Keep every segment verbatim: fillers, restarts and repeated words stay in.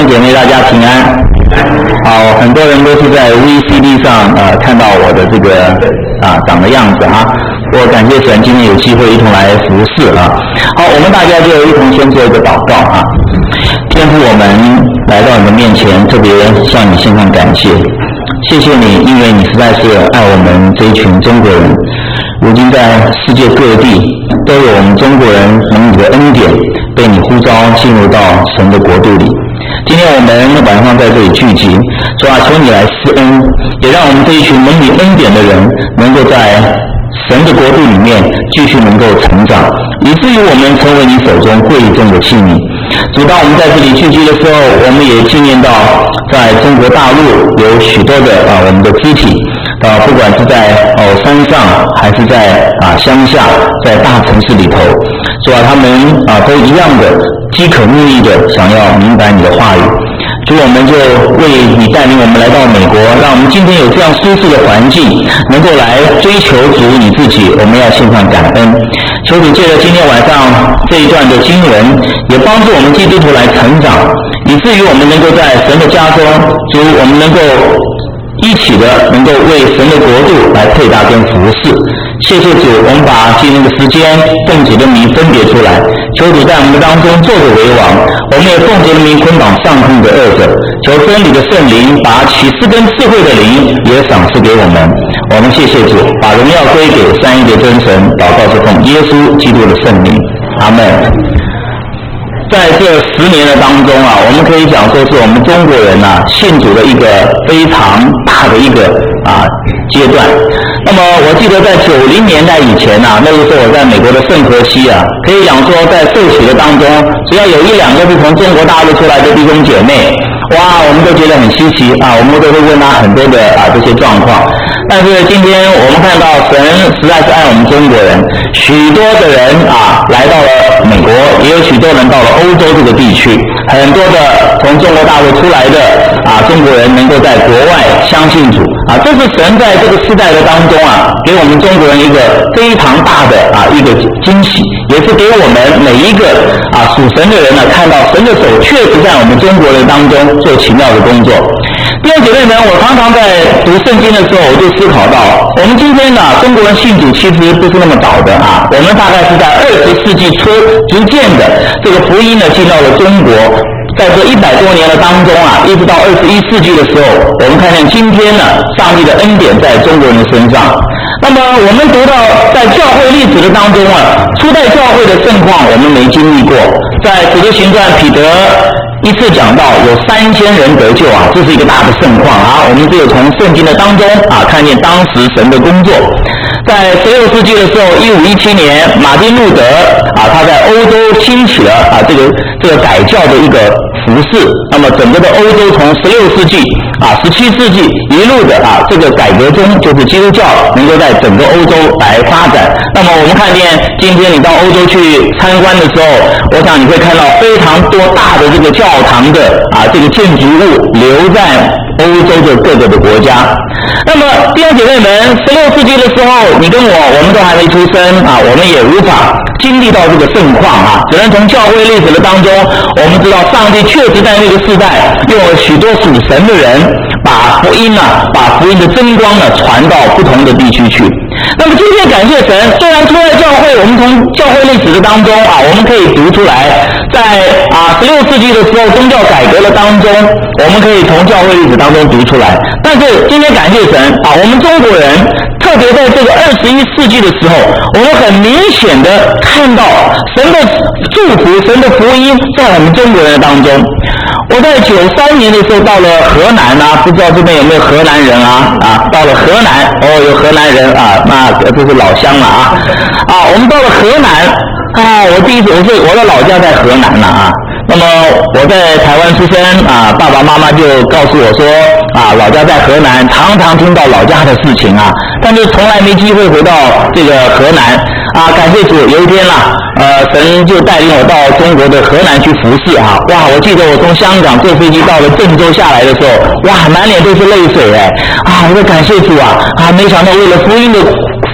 兄姐妹大家平安。好，很多人都是在 V C D 上呃看到我的这个啊长的样子啊。我感谢神今天有机会一同来服侍啊。好，我们大家就一同先做一个祷告啊。天父，我们来到你的面前，特别向你献上感谢。谢谢你，因为你实在是爱我们这一群中国人。如今在世界各地都有我们中国人蒙你的恩典，被你呼召进入到神的国度里。今天我们晚上在这里聚集，主啊，求你来施恩，也让我们这一群蒙你恩典的人能够在神的国度里面继续能够成长，以至于我们成为你手中贵重的器皿。主，当我们在这里聚集的时候，我们也纪念到在中国大陆有许多的啊我们的肢体啊，不管是在哦山上还是在啊乡下，在大城市里头，主啊，他们啊都一样的饥渴慕义的想要明白你的话语。主，我们就为你带领我们来到美国，让我们今天有这样舒适的环境，能够来追求主你自己，我们要献上感恩。求主借着今天晚上这一段的经文，也帮助我们基督徒来成长，以至于我们能够在神的家中，主，我们能够一起的能够为神的国度来配搭跟服侍。谢谢主，我们把今天的时间奉主的名分别出来，求主在我们当中坐着为王，我们也奉主的名捆绑上空的恶者，求真理的圣灵把启示跟智慧的灵也赏赐给我们。我们谢谢主，把荣耀归给三一的真神，祷告是奉耶稣基督的圣名，阿们。在这十年的当中啊，我们可以讲说是我们中国人啊信主的一个非常大的一个啊阶段。那么我记得在九零年代以前啊，那个时候我在美国的圣荷西啊，可以讲说在受洗的当中，只要有一两个是从中国大陆出来的弟兄姐妹，哇，我们都觉得很稀奇啊，我们都会问他很多的啊这些状况。但是今天我们看到神实在是爱我们中国人，许多的人啊来到了美国，也有许多人到了欧洲这个地区，很多的从中国大陆出来的啊中国人能够在国外相信主啊，这是神在这个时代的当中啊，给我们中国人一个非常大的啊一个惊喜，也是给我们每一个啊属神的人呢、啊、看到神的手确实在我们中国人当中做奇妙的工作。弟兄姐妹们，我常常在读圣经的时候，我就思考到，我们今天呢、啊，中国人信主其实不是那么早的啊，我们大概是在二十世纪初逐渐的这个福音呢进到了中国。在这一百多年的当中啊，一直到二十一世纪的时候，我们看见今天呢，上帝的恩典在中国人的身上。那么我们读到在教会历史的当中啊，初代教会的盛况我们没经历过。在使徒行传，彼得一次讲到有三千人得救啊，这是一个大的盛况啊。我们只有从圣经的当中啊，看见当时神的工作。在十六世纪的时候，一五一七年，马丁路德啊，他在欧洲兴起了啊这个这个改教的一个服饰。那么整个的欧洲从十六世纪啊十七世纪一路的啊这个改革中，就是基督教能够在整个欧洲来发展。那么我们看见今天你到欧洲去参观的时候，我想你会看到非常多大的这个教堂的啊这个建筑物留在欧洲的各个的国家。那么弟兄姐妹们，十六世纪的时候，你跟我我们都还没出生啊，我们也无法经历到这个盛况啊，只能从教会历史的当中，我们知道上帝确实在那个时代用了许多属神的人，把福音啊，把福音的真光呢传到不同的地区去。那么今天感谢神，虽然初代教会我们从教会历史的当中啊，我们可以读出来，在啊十六世纪的时候宗教改革的当中，我们可以从教会历史当中读出来。但是今天感谢神啊，我们中国人特别在这个二十一世纪的时候，我们很明显的看到神的祝福、神的福音在我们中国人的当中。我在九三年的时候到了河南啊，不知道这边有没有河南人啊？啊，到了河南，哦，有河南人啊，那这是老乡了啊。啊，我们到了河南啊，我第一次我是我的老家在河南了啊。那么我在台湾出生啊，爸爸妈妈就告诉我说啊，老家在河南，常常听到老家的事情啊，但是从来没机会回到这个河南啊。感谢主，有一天啦，呃，神就带领我到中国的河南去服侍啊。哇，我记得我从香港坐飞机到了郑州下来的时候，哇，满脸都是泪水哎啊！我说感谢主啊啊！没想到为了福音的福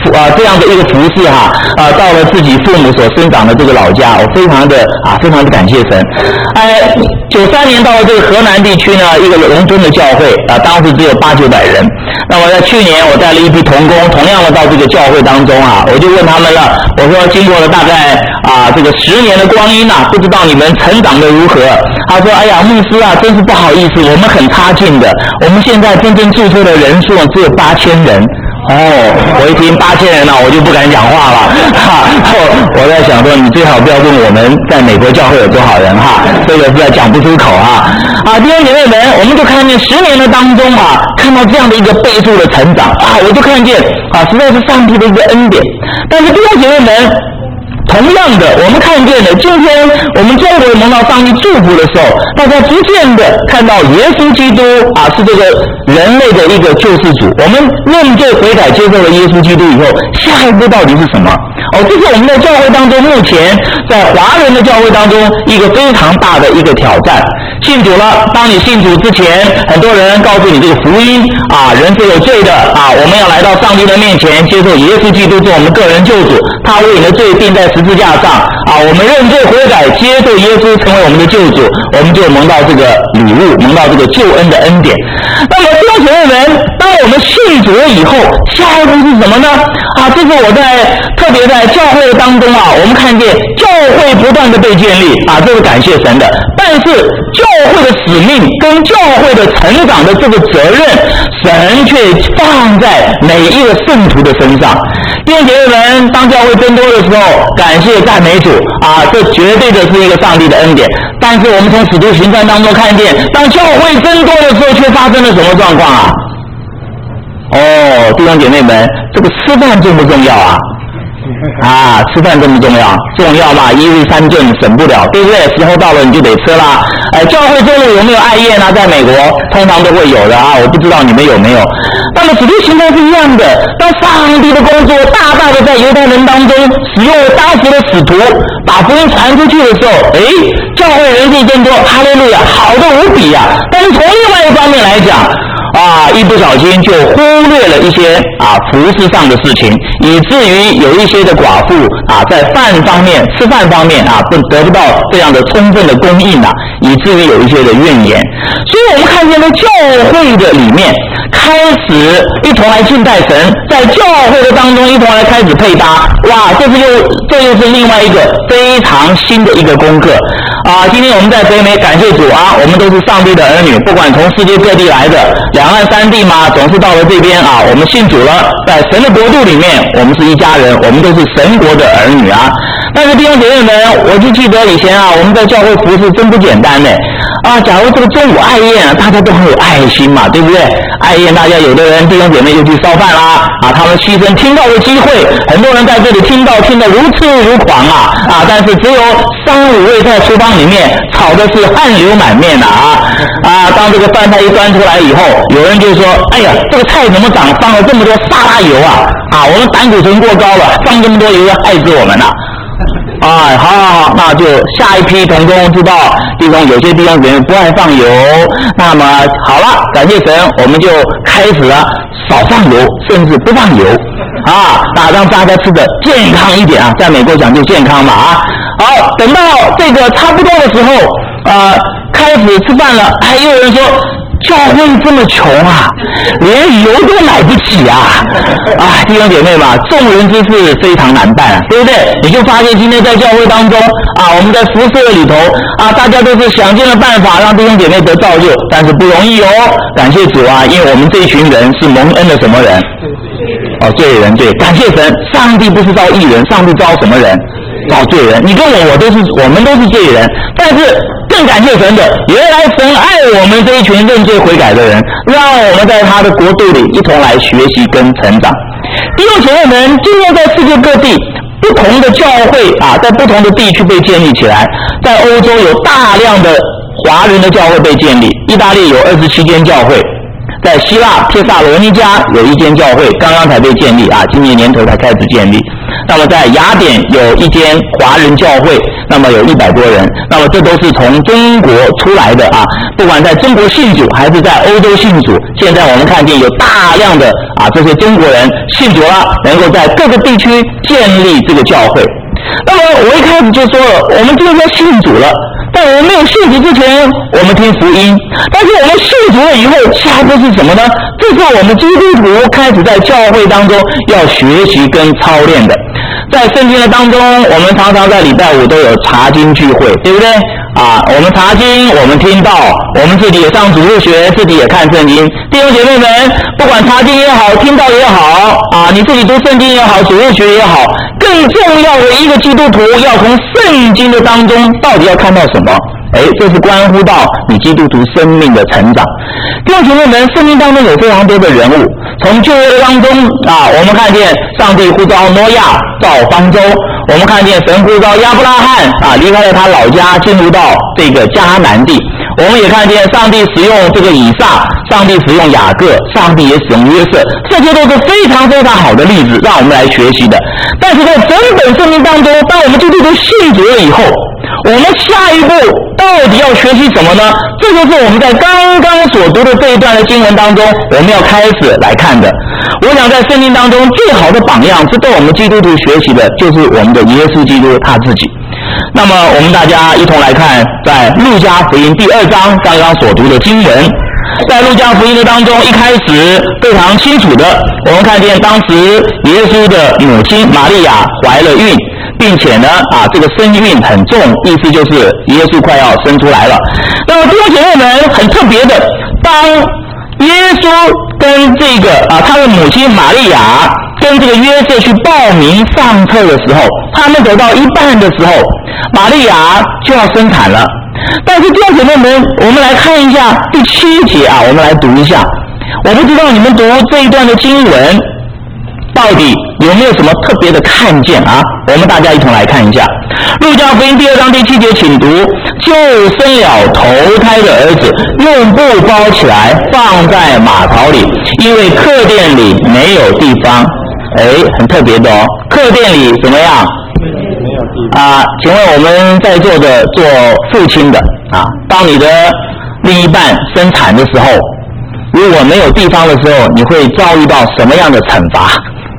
啊这样的一个服侍哈啊，到了自己父母所生长的这个老家，我非常的啊非常的感谢神。哎，九三年到了这个河南地区呢，一个农村的教会啊，当时只有八九百人。那么在去年我带了一批同工，同样的到这个教会当中啊，我就问他们了，我说经过了大概啊这个十年的光阴啊，不知道你们成长的如何？他说：“哎呀，牧师啊，真是不好意思，我们很差劲的，我们现在真正注册的人数只有八千人。”哦，我一听八千人了、啊，我就不敢讲话了。哈，我在想说，你最好不要问我们在美国教会有多少人哈，这个实在讲不出口啊。啊，弟兄姐妹们，我们就看见十年的当中啊，看到这样的一个倍数的成长啊，我就看见啊，实在是上帝的一个恩典。但是弟兄姐妹们，同样的，我们看见了，今天我们中国人蒙到上帝祝福的时候，大家逐渐的看到耶稣基督啊是这个人类的一个救世主。我们认罪悔改接受了耶稣基督以后，下一步到底是什么？哦，这是我们在教会当中，目前在华人的教会当中一个非常大的一个挑战。信主了，当你信主之前，很多人告诉你这个福音啊，人是有罪的啊，我们要来到上帝的面前，接受耶稣基督做我们个人救主，他为你的罪钉在十字架上啊，我们认罪悔改，接受耶稣成为我们的救主，我们就蒙到这个礼物，蒙到这个救恩的恩典。那么弟兄姐妹们，当我们信主以后，下一步是什么呢？啊，这是我在特别在教会当中啊，我们看见教会不断的被建立啊，这是感谢神的。但是教会的使命跟教会的成长的这个责任，神却放在每一个圣徒的身上。弟兄姐妹们，当教会增多的时候，感谢赞美主啊，这绝对的是一个上帝的恩典。但是我们从使徒行传当中看见，当教会增多的时候，却发生了什么状况啊？哦，弟兄姐妹们，这个吃饭重不重要啊？啊，吃饭重不重要？重要嘛，一日三顿省不了，对不对？时候到了你就得吃啦。哎，教会中午有没有爱宴啊？在美国通常都会有的啊，我不知道你们有没有。那么使徒行传是一样的，当上帝的工作大大的在犹太人当中使用当时的使徒把福音传出去的时候，哎，教会人数增多，哈利路亚，好的无比啊。但是从另外一方面来讲，啊，一不小心就忽略了一些啊服事上的事情，以至于有一些的寡妇啊，在饭方面、吃饭方面啊，不得不到这样的充分的供应啊，以至于有一些的怨言。所以我们看见在教会的里面，开始一同来敬拜神，在教会的当中一同来开始配搭，哇，这是又这又是另外一个非常新的一个功课啊！今天我们在北美，感谢主啊，我们都是上帝的儿女，不管从世界各地来的，两岸三地嘛，总是到了这边啊，我们信主了，在神的国度里面，我们是一家人，我们都是神国的儿女啊。但是弟兄姐妹们，我就记得以前啊，我们在教会服事真不简单呢。啊，假如这个中午爱宴啊，大家都很有爱心嘛，对不对？爱宴大家有的人弟兄姐妹就去烧饭啦，啊，他们牺牲听到的机会，很多人在这里听到听得如痴如狂啊，啊，但是只有三五位在厨房里面炒的是汗流满面的啊，啊，当这个饭菜一端出来以后，有人就说，哎呀，这个菜怎么长放了这么多沙拉油啊？啊，我们胆固醇过高了，放这么多油要害死我们了。啊，好好好，那就下一批同工知道弟兄有些弟兄姐妹不爱放油，那么好了，感谢神，我们就开始了少放油，甚至不放油啊，那让大家吃的健康一点啊，在美国讲究健康嘛啊。好，等到这个差不多的时候，呃，开始吃饭了，还有人说，教会这么穷啊，连油都买不起啊！啊，弟兄姐妹嘛，众人之事非常难办啊，对不对？你就发现今天在教会当中啊，我们在服事里头啊，大家都是想尽了办法让弟兄姐妹得造就，但是不容易哦。感谢主啊，因为我们这一群人是蒙恩的什么人？哦，罪人，对，感谢神，上帝不是招义人，上帝招什么人？招罪人。你跟我，我都是，我们都是罪人，但是更感谢神的，原来神爱我们这一群认罪悔改的人，让我们在他的国度里一同来学习跟成长。弟兄姐妹们，今天在世界各地不同的教会啊，在不同的地区被建立起来，在欧洲有大量的华人的教会被建立，意大利有二十七间教会，在希腊帖萨罗尼迦有一间教会，刚刚才被建立啊，今年年头才开始建立。那么在雅典有一间华人教会， 那么有一百多人，那么这都是从中国出来的啊，不管在中国信主还是在欧洲信主，现在我们看见有大量的啊这些中国人信主了，能够在各个地区建立这个教会。那么我一开始就说了，我们今天信主了，但我们没有信主之前，我们听福音；但是我们信主了以后，下一步是什么呢？这是我们基督徒开始在教会当中要学习跟操练的。在圣经的当中，我们常常在礼拜五都有查经聚会，对不对？啊，我们查经，我们听道，我们自己也上主日学，自己也看圣经。弟兄姐妹们，不管查经也好，听道也好，啊，你自己读圣经也好，主日学也好，更重要的一个基督徒要从圣经的当中到底要看到什么？哎，这是关乎到你基督徒生命的成长。弟兄姐妹们，圣经当中有非常多的人物，从旧约当中啊，我们看见上帝呼召挪亚造方舟，我们看见神呼召亚伯拉罕啊离开了他老家，进入到这个迦南地。我们也看见上帝使用这个以撒，上帝使用雅各，上帝也使用约瑟，这些都是非常非常好的例子，让我们来学习的。但是在整本圣经当中，当我们基督徒信主了以后，我们下一步到底要学习什么呢？这就是我们在刚刚所读的这一段的经文当中，我们要开始来看的。我想在圣经当中最好的榜样，值得我们基督徒学习的，就是我们的耶稣基督他自己。那么我们大家一同来看，在路加福音第二章刚刚所读的经文。在路加福音的当中，一开始非常清楚的，我们看见当时耶稣的母亲玛利亚怀了孕，并且呢啊这个身孕很重，意思就是耶稣快要生出来了。那么弟兄姐妹们，很特别的，当耶稣跟这个啊他的母亲玛利亚跟这个约瑟去报名上册的时候，他们走到一半的时候，玛利亚就要生产了。但是弟兄姐妹们，我们来看一下第七节啊，我们来读一下。我不知道你们读这一段的经文到底有没有什么特别的看见啊？我们大家一同来看一下路加福音第二章第七节，请读：就生了头胎的儿子，用布包起来，放在马槽里，因为客店里没有地方。哎，很特别的哦，客店里怎么样？啊，请问我们在座的做父亲的啊，当你的另一半生产的时候，如果没有地方的时候，你会遭遇到什么样的惩罚？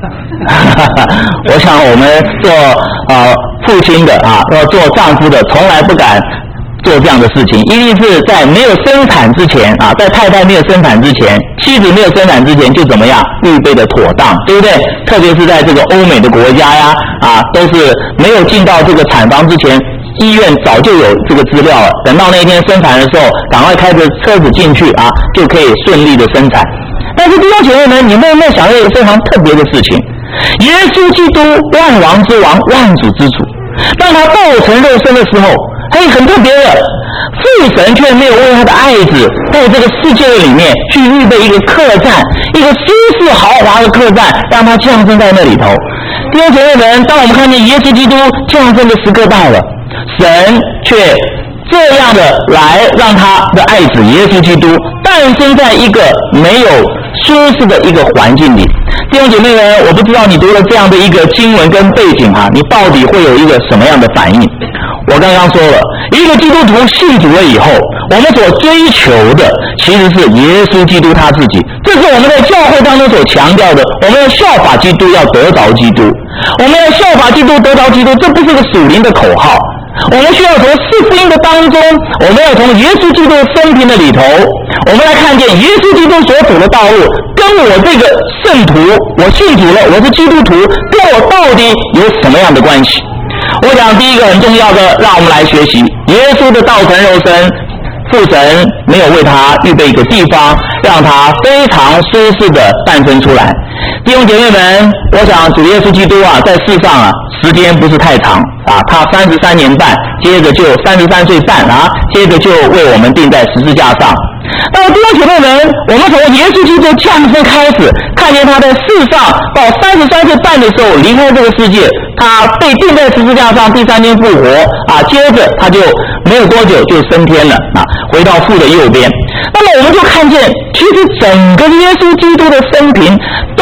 我想我们做呃父亲的啊，要做丈夫的，从来不敢做这样的事情，一定是在没有生产之前啊，在太太没有生产之前，妻子没有生产之前就怎么样预备的妥当，对不对？特别是在这个欧美的国家呀，啊，都是没有进到这个产房之前，医院早就有这个资料了，等到那天生产的时候，赶快开着车子进去啊，就可以顺利的生产。但是弟兄姐妹们，你们有没有想到一个非常特别的事情？耶稣基督万王之王，万主之主，当他道成肉身的时候，嘿，很特别的，父神却没有为他的爱子在这个世界里面去预备一个客栈，一个舒适豪华的客栈，让他降生在那里头。弟兄姐妹们，当我们看见耶稣基督降生的时刻到了，神却这样的来让他的爱子耶稣基督诞生在一个没有舒适的一个环境里。弟兄姐妹们，我不知道你读了这样的一个经文跟背景啊，你到底会有一个什么样的反应？我刚刚说了，一个基督徒信主了以后，我们所追求的其实是耶稣基督他自己，这是我们在教会当中所强调的，我们要效法基督，要得着基督，我们要效法基督，得着基督，这不是个属灵的口号。我们需要从四福音的当中，我们要从耶稣基督生平的里头，我们来看见耶稣基督所走的道路跟我这个圣徒，我信主了，我是基督徒，跟我到底有什么样的关系？我想第一个很重要的，让我们来学习耶稣的道成肉身，父神没有为他预备一个地方，让他非常舒适的诞生出来。弟兄姐妹们，我想主耶稣基督啊，在世上啊，时间不是太长啊，他三十三年半，接着就三十三岁半啊，接着就为我们钉在十字架上。那么弟兄姐妹们，我们从耶稣基督降生开始，看见他在世上到三十三岁半的时候离开这个世界，他被钉在十字架上，第三天复活啊，接着他就没有多久就升天了啊，回到父的右边。那么我们就看见，其实整个耶稣基督的生平都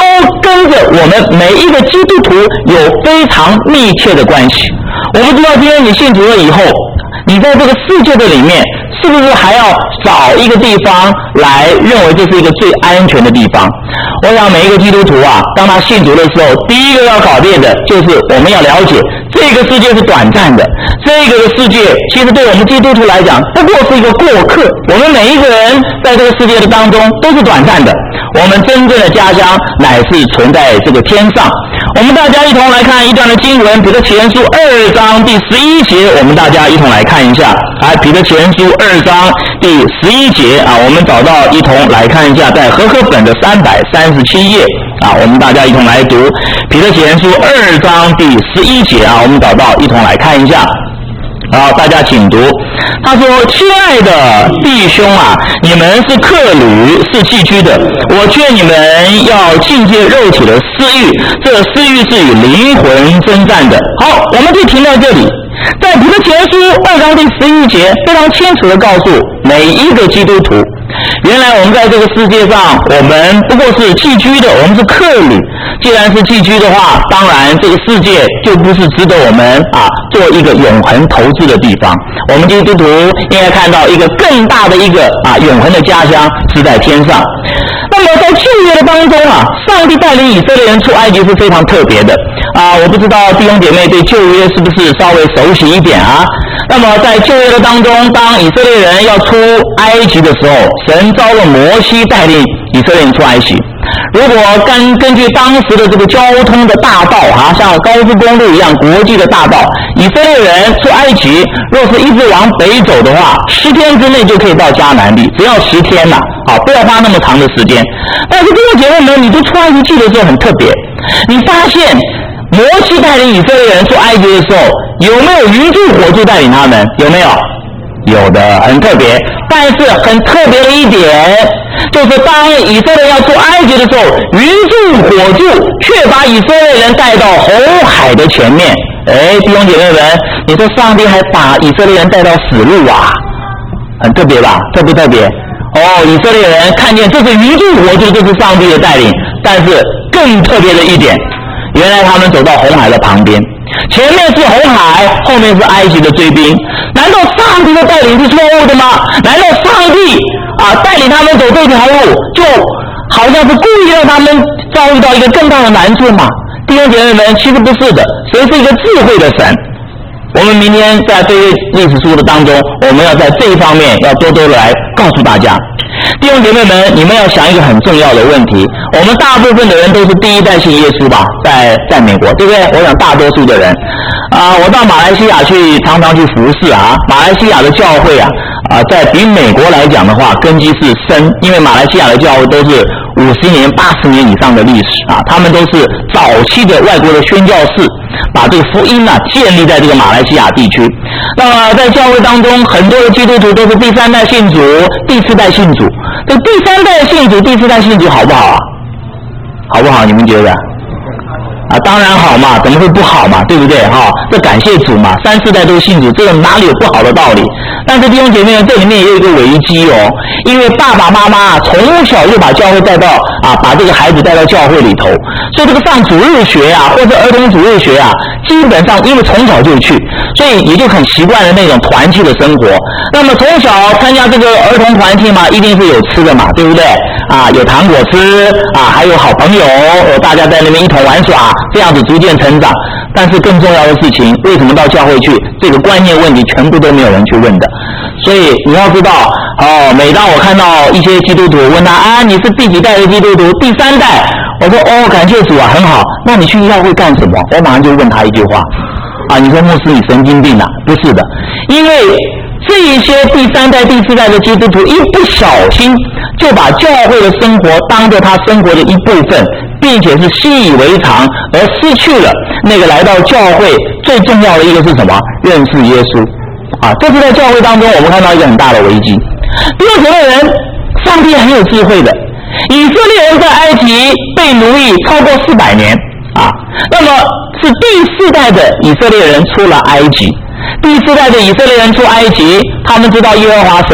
跟着我们每一个基督徒有非常密切的关系。我不知道今天你信主了以后，你在这个世界的里面是不是还要找一个地方来认为这是一个最安全的地方？我想每一个基督徒啊，当他信主的时候，第一个要改变的就是我们要了解这个世界是短暂的，这个的世界其实对我们基督徒来讲不过是一个过客，我们每一个人在这个世界的当中都是短暂的，我们真正的家乡乃是存在这个天上。我们大家一同来看一段的经文，彼得前书二章第十一节，我们大家一同来看一下。来，彼得前书二章第十一节啊，我们找到一同来看一下，在和合本的三百三十七页啊，我们大家一同来读彼得前书二章第十一节啊，我们找到一同来看一下。好，大家请读。他说：“亲爱的弟兄啊，你们是客旅，是寄居的。我劝你们要禁戒肉体的私欲，这私欲是与灵魂征战的。”好，我们就停在这里。在彼得前书二章第十一节，非常清楚地告诉每一个基督徒，原来我们在这个世界上，我们不过是寄居的，我们是客旅。既然是寄居的话，当然这个世界就不是值得我们啊做一个永恒投资的地方。我们基督徒应该看到一个更大的一个啊永恒的家乡是在天上。那么在旧约的当中啊，上帝带领以色列人出埃及是非常特别的啊。我不知道弟兄姐妹对旧约是不是稍微熟悉一点啊？那么在旧约的当中，当以色列人要出埃及的时候，神召了摩西带领以色列人出埃及。如果根根据当时的这个交通的大道啊，像高速公路一样国际的大道，以色列人出埃及，若是一直往北走的话，十天之内就可以到迦南地，只要十天呐、啊，好，不要花那么长的时间。但是弟兄姐妹们，你读出埃及记的时候很特别，你发现摩西带领以色列人出埃及的时候，有没有云柱火柱带领他们？有没有？有的，很特别。但是很特别的一点，就是当以色列要出埃及的时候，云柱火柱却把以色列人带到红海的前面。哎，弟兄姐妹们，你说上帝还把以色列人带到死路啊？很特别吧？特不特别？哦，以色列人看见这是云柱火柱，这是上帝的带领。但是更特别的一点，原来他们走到红海的旁边，前面是红海，后面是埃及的追兵。难道上帝的带领是错误的吗？难道上帝啊带领他们走这条路，就好像是故意让他们遭遇到一个更大的难处吗？弟兄姐妹们，其实不是的，神是一个智慧的神。我们明天在这些历史书的当中，我们要在这一方面要多多的来告诉大家。弟兄姐妹们，你们要想一个很重要的问题，我们大部分的人都是第一代信耶稣吧，在在美国，对不对？我想大多数的人啊、呃，我到马来西亚去，常常去服侍啊，马来西亚的教会啊啊、呃，在比美国来讲的话，根基是深，因为马来西亚的教会都是五十年、八十年以上的历史啊，他们都是早期的外国的宣教士，把这个福音啊建立在这个马来西亚地区。那么在教会当中，很多的基督徒都是第三代信主、第四代信主。这第三代信主、第四代信主好不好啊？好不好？你们觉得？啊，当然好嘛，怎么会不好嘛？对不对？哈、哦，这感谢主嘛，三四代都信主，这个哪里有不好的道理？但是弟兄姐妹，这里面也有一个危机哦，因为爸爸妈妈从小就把教会带到啊，把这个孩子带到教会里头，所以这个上主日学啊，或者儿童主日学啊，基本上因为从小就去，所以也就很习惯了那种团契的生活。那么从小参加这个儿童团契嘛，一定是有吃的嘛，对不对？啊，有糖果吃啊，还有好朋友，大家在那边一同玩耍，这样子逐渐成长。但是更重要的事情，为什么到教会去？这个观念问题全部都没有人去问的。所以你要知道，哦，每当我看到一些基督徒问他啊，你是第几代的基督徒？第三代。我说哦，感谢主啊，很好。那你去教会干什么？我马上就问他一句话，啊，你说牧师你神经病啊？不是的，因为这一些第三代、第四代的基督徒一不小心就把教会的生活当作他生活的一部分，并且是习以为常，而失去了那个来到教会最重要的一个是什么？认识耶稣啊！这是在教会当中我们看到一个很大的危机。弟兄姐妹人，上帝很有智慧的。以色列人在埃及被奴役超过四百年啊，那么是第四代的以色列人出了埃及。第四代的以色列人出埃及，他们知道耶和华神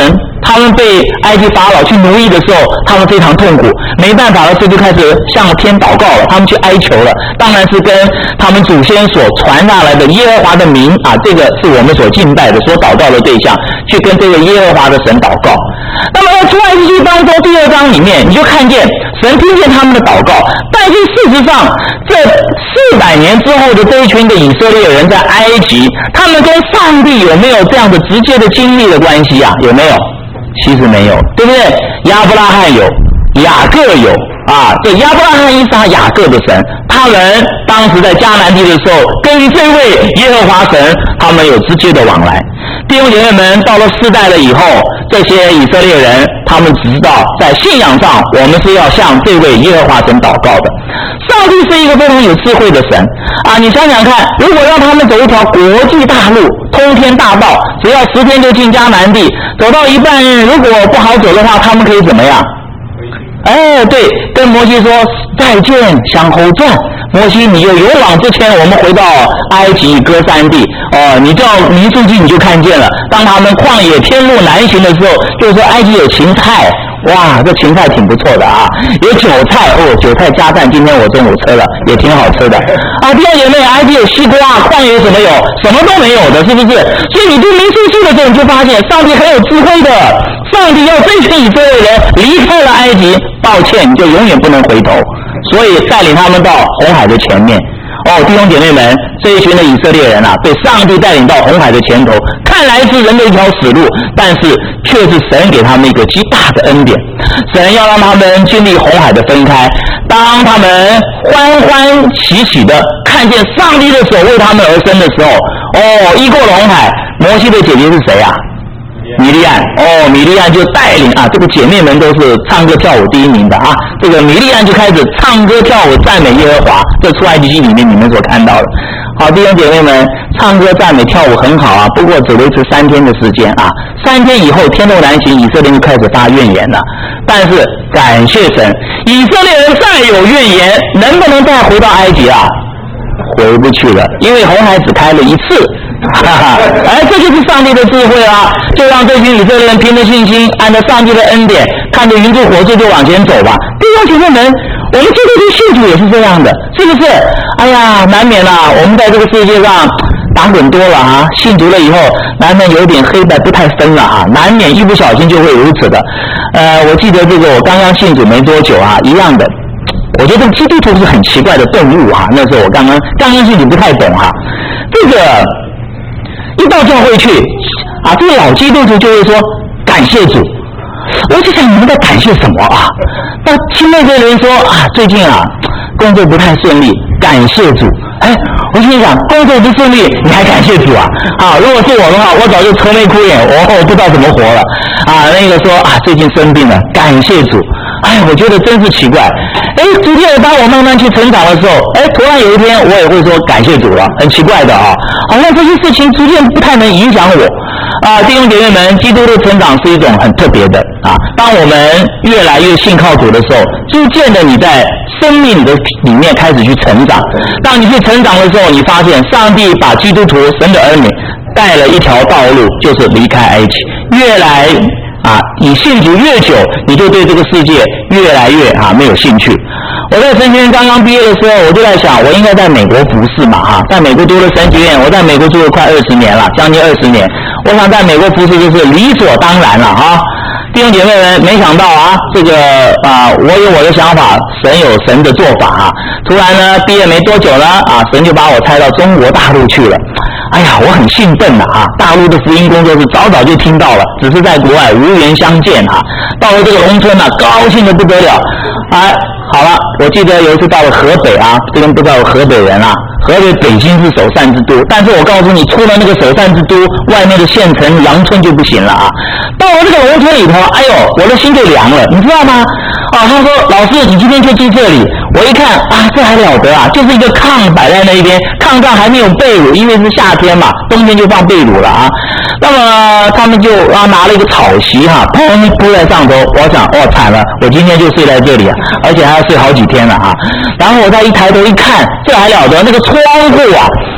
他们被埃及法老去奴役的时候，他们非常痛苦，没办法了，所以就开始向天祷告了，他们去哀求了，当然是跟他们祖先所传下来的耶和华的名啊，这个是我们所敬拜的、所祷告的对象，去跟这个耶和华的神祷告。那么在出埃及记当中第二章里面，你就看见神听见他们的祷告，但是事实上，这四百年之后的这一群的以色列人在埃及，他们跟上帝有没有这样的直接的经历的关系啊？有没有？其实没有，对不对？亚伯拉罕有，雅各有啊，这亚伯拉罕、以撒、雅各的神，他们当时在迦南地的时候，跟这位耶和华神，他们有直接的往来。弟兄姐妹们，到了世代了以后，这些以色列人，他们只知道在信仰上，我们是要向这位耶和华神祷告的。上帝是一个非常有智慧的神啊！你想想看，如果让他们走一条国际大路、通天大道，只要十天就进迦南地，走到一半，如果不好走的话，他们可以怎么样？哎，对，跟摩西说再见，向后转。摩西，你就勇往直前，我们回到埃及歌珊地。哦，你到民数记你就看见了，当他们旷野天路难行的时候，就是说埃及有芹菜。哇，这芹菜挺不错的啊！有韭菜哦，韭菜加蛋，今天我中午吃了，也挺好吃的啊。第二姐妹，埃及有西瓜，旷野什么有？什么都没有的，是不是？所以你读民数记的时候，你就发现上帝很有智慧的。上帝要这群以色列人离开了埃及，抱歉，你就永远不能回头。所以带领他们到红海的前面。哦，弟兄姐妹们，这一群的以色列人啊，被上帝带领到红海的前头，看来是人的一条死路，但是却是神给他们一个极大的恩典。神要让他们经历红海的分开，当他们欢欢喜喜的看见上帝的手为他们而生的时候，哦，一过了红海，摩西的姐姐是谁啊？米利暗。哦，米利暗就带领啊，这个姐妹们都是唱歌跳舞第一名的啊。这个米利暗就开始唱歌跳舞赞美耶和华，这出埃及记里面你们所看到的。好，弟兄姐妹们，唱歌赞美跳舞很好啊，不过只维持三天的时间啊。三天以后天路难行，以色列人就开始发怨言了。但是感谢神，以色列人再有怨言，能不能再回到埃及啊？回不去了，因为红海只开了一次。哈哈，哎，这就是上帝的智慧啊！就让这群以色列人凭着信心，按照上帝的恩典，看着云柱火柱就往前走吧。弟兄姐妹们，我们基督徒信主也是这样的，是不是？哎呀，难免啦、啊，我们在这个世界上打滚多了啊，信主了以后，难免有点黑白不太分了啊，难免一不小心就会如此的。呃，我记得这个我刚刚信主没多久啊，一样的。我觉得基督徒是很奇怪的动物啊，那时候我刚刚刚刚信主不太懂哈、啊，这个。一到教会去啊，这个老基督徒就会说感谢主。我就想你们在感谢什么啊？那听那个人说啊，最近啊工作不太顺利，感谢主。哎，我心想工作不顺利你还感谢主啊？啊，如果是我的话，我早就愁眉苦脸，我我不知道怎么活了啊。那个说啊最近生病了，感谢主。哎，我觉得真是奇怪。哎，逐渐的当我慢慢去成长的时候，哎，突然有一天我也会说感谢主了，很奇怪的啊，好像这些事情逐渐不太能影响我啊。弟兄姐妹们，基督的成长是一种很特别的啊。当我们越来越信靠主的时候，逐渐的你在生命的里面开始去成长。当你去成长的时候，你发现上帝把基督徒神的儿女带了一条道路，就是离开埃及，越来啊，你信主越久，你就对这个世界越来越啊没有兴趣。我在神学院刚刚毕业的时候，我就在想，我应该在美国服侍嘛哈，在美国读了神学院，我在美国住了快二十年了，将近二十年，我想在美国服侍就是理所当然了哈。弟兄姐妹们，没想到啊，这个啊，我有我的想法，神有神的做法啊。突然呢，毕业没多久呢，啊，神就把我差到中国大陆去了。哎呀，我很兴奋的啊！大陆的福音工作是早早就听到了，只是在国外无缘相见啊。到了这个农村呢、啊，高兴的不得了。哎，好了，我记得有一次到了河北啊，这边不知道有河北人啊。河北北京是首善之都，但是我告诉你，出了那个首善之都，外面的县城阳春就不行了啊。到了这个农村里头，哎呦，我的心就凉了，你知道吗？啊，他说老师，你今天就住这里。我一看啊，这还了得啊！就是一个炕摆在那边，炕上还没有被褥，因为是夏天嘛，冬天就放被褥了啊。那么他们就啊拿了一个草席哈，砰铺在上头。我想，哦惨了，我今天就睡在这里啊，而且还要睡好几天了啊。然后我再一抬头一看，这还了得，那个窗户啊，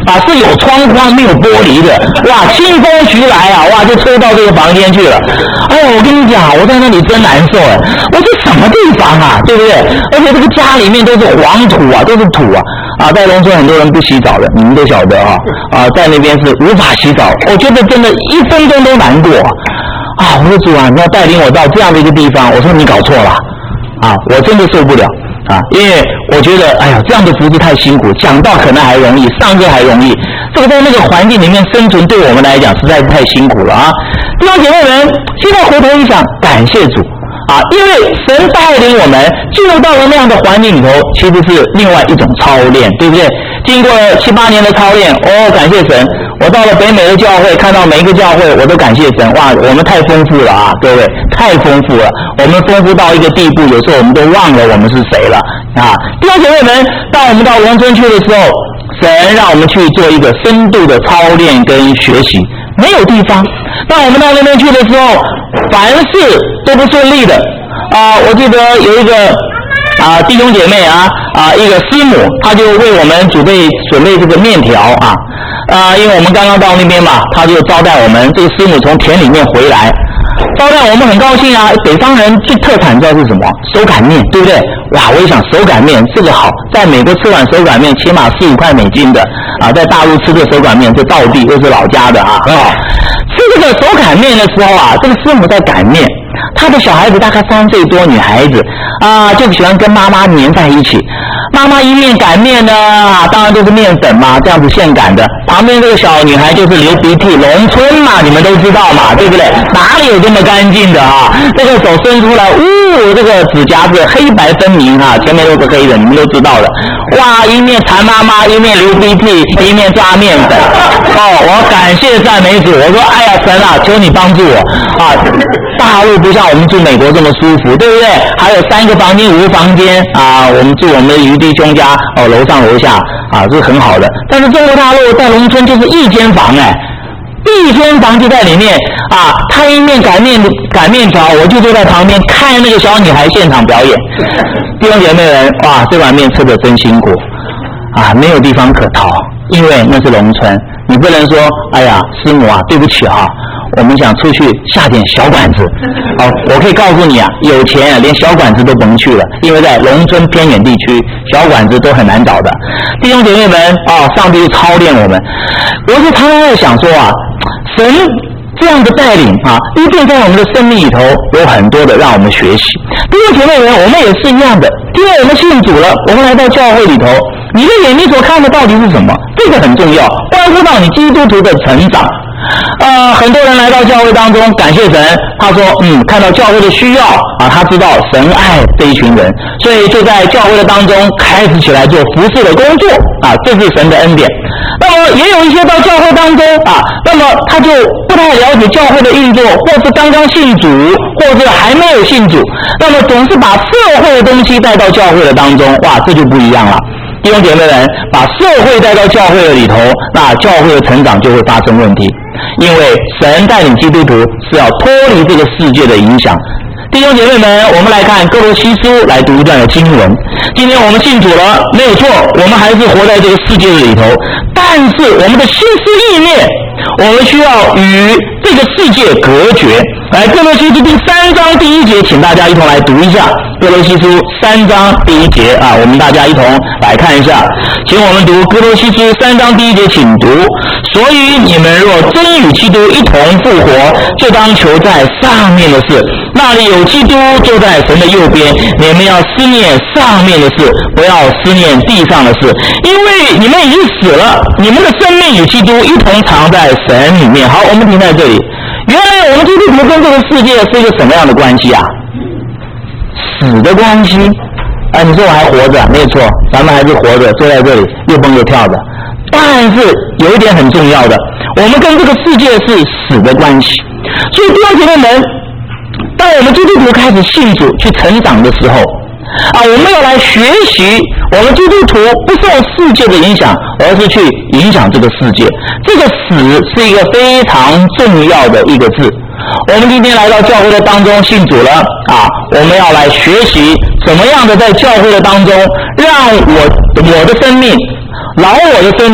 啊，是有窗框没有玻璃的，哇，清风徐来啊，哇，就吹到这个房间去了。哎呦，我跟你讲，我在那里真难受哎，我这什么地方啊，对不对？而且这个家里面都是黄土啊，都是土啊。啊，在农村很多人不洗澡的，你们都晓得啊。啊，在那边是无法洗澡，我觉得真的一分钟都难过啊！我说主啊，你要带领我到这样的一个地方，我说你搞错了啊，我真的受不了啊，因为我觉得哎呀，这样的服侍太辛苦，讲道可能还容易，上课还容易，这个在那个环境里面生存，对我们来讲实在是太辛苦了啊！弟兄姐妹们，现在回头一想，感谢主。啊，因为神带领我们进入到了那样的环境里头，其实是另外一种操练，对不对？经过了七八年的操练，哦，感谢神！我到了北美的教会，看到每一个教会，我都感谢神。哇，我们太丰富了啊，各位，太丰富了！我们丰富到一个地步，有时候我们都忘了我们是谁了啊！弟兄姐妹们，当我们到农村去的时候，神让我们去做一个深度的操练跟学习，没有地方。当我们到那边去的时候，凡事都不顺利的啊！我记得有一个啊弟兄姐妹啊啊一个师母，她就为我们准备准备这个面条啊啊，因为我们刚刚到那边嘛，她就招待我们。这个师母从田里面回来，招待我们很高兴啊。北方人最特产知道是什么？手擀面，对不对？哇，我一想手擀面这个好，在美国吃碗手擀面起码四五块美金的啊，在大陆吃这手擀面这道地又是老家的啊，很好。吃这个手擀面的时候啊，这个师母在擀面，她的小孩子大概三岁多，女孩子啊，就喜欢跟妈妈黏在一起。妈妈一面擀面呢，当然都是面粉嘛，这样子现擀的。旁边这个小女孩就是流鼻涕，农村嘛，你们都知道嘛，对不对？哪里有这么干净的啊？这个手伸出来，呜，这个指甲是黑白分明啊，前面都是黑的，你们都知道的。哇，一面馋妈妈，一面流鼻涕，一面抓面粉。哦，我感谢赞美主，我说，哎呀，神啊，求你帮助我啊！大陆不像我们住美国这么舒服，对不对？还有三个房间、五个房间啊，我们住我们的余弟兄家，哦，楼上楼下啊，这是很好的。但是中国大陆在农村就是一间房哎，一间房就在里面啊，他一面擀面擀面条，我就坐在旁边看那个小女孩现场表演。弟兄姐妹们，哇，这碗面吃得真辛苦啊，没有地方可逃，因为那是农村，你不能说，哎呀，师母啊，对不起啊。我们想出去下点小馆子，好，我可以告诉你啊，有钱啊，连小馆子都甭去了，因为在农村偏远地区，小馆子都很难找的。弟兄姐妹们啊，上帝就操练我们。我就常常在想说啊，神这样的带领啊，一定在我们的生命里头有很多的让我们学习。弟兄姐妹们，我们也是一样的。因为我们信主了，我们来到教会里头，你的眼睛所看的到底是什么？这个很重要，关乎到你基督徒的成长。呃，很多人来到教会当中，感谢神，他说，嗯，看到教会的需要啊，他知道神爱这一群人，所以就在教会的当中开始起来做服事的工作啊，这是神的恩典。那么也有一些到教会当中啊，那么他就不太了解教会的运作，或是刚刚信主，或者还没有信主，那么总是把社会的东西带到教会的当中，哇，这就不一样了。弟兄姐妹们，把社会带到教会的里头，那教会的成长就会发生问题，因为神带领基督徒是要脱离这个世界的影响。弟兄姐妹们，我们来看哥罗西书，来读一段的经文。今天我们信主了，没有错，我们还是活在这个世界的里头，但是我们的心思意念，我们需要与这个世界隔绝。来，哥罗西书第三章第一节，请大家一同来读一下。哥罗西书三章第一节啊，我们大家一同来看一下，请我们读哥罗西书三章第一节，请读。所以你们若真与基督一同复活，就当求在上面的事，那里有基督坐在神的右边。你们要思念上面的事，不要思念地上的事，因为你们已经死了，你们的生命与基督一同藏在神里面。好，我们停在这里。原来我们基督徒跟这个世界是一个什么样的关系啊？死的关系啊！你说我还活着，没有错，咱们还是活着，坐在这里又蹦又跳的。但是有一点很重要的，我们跟这个世界是死的关系。所以弟兄姐妹们，当我们基督徒开始信主去成长的时候啊，我们要来学习，我们基督徒不受世界的影响，而是去影响这个世界。这个死是一个非常重要的一个字。我们今天来到教会的当中信主了啊，我们要来学习怎么样的在教会的当中，让我我的生命、老我的生命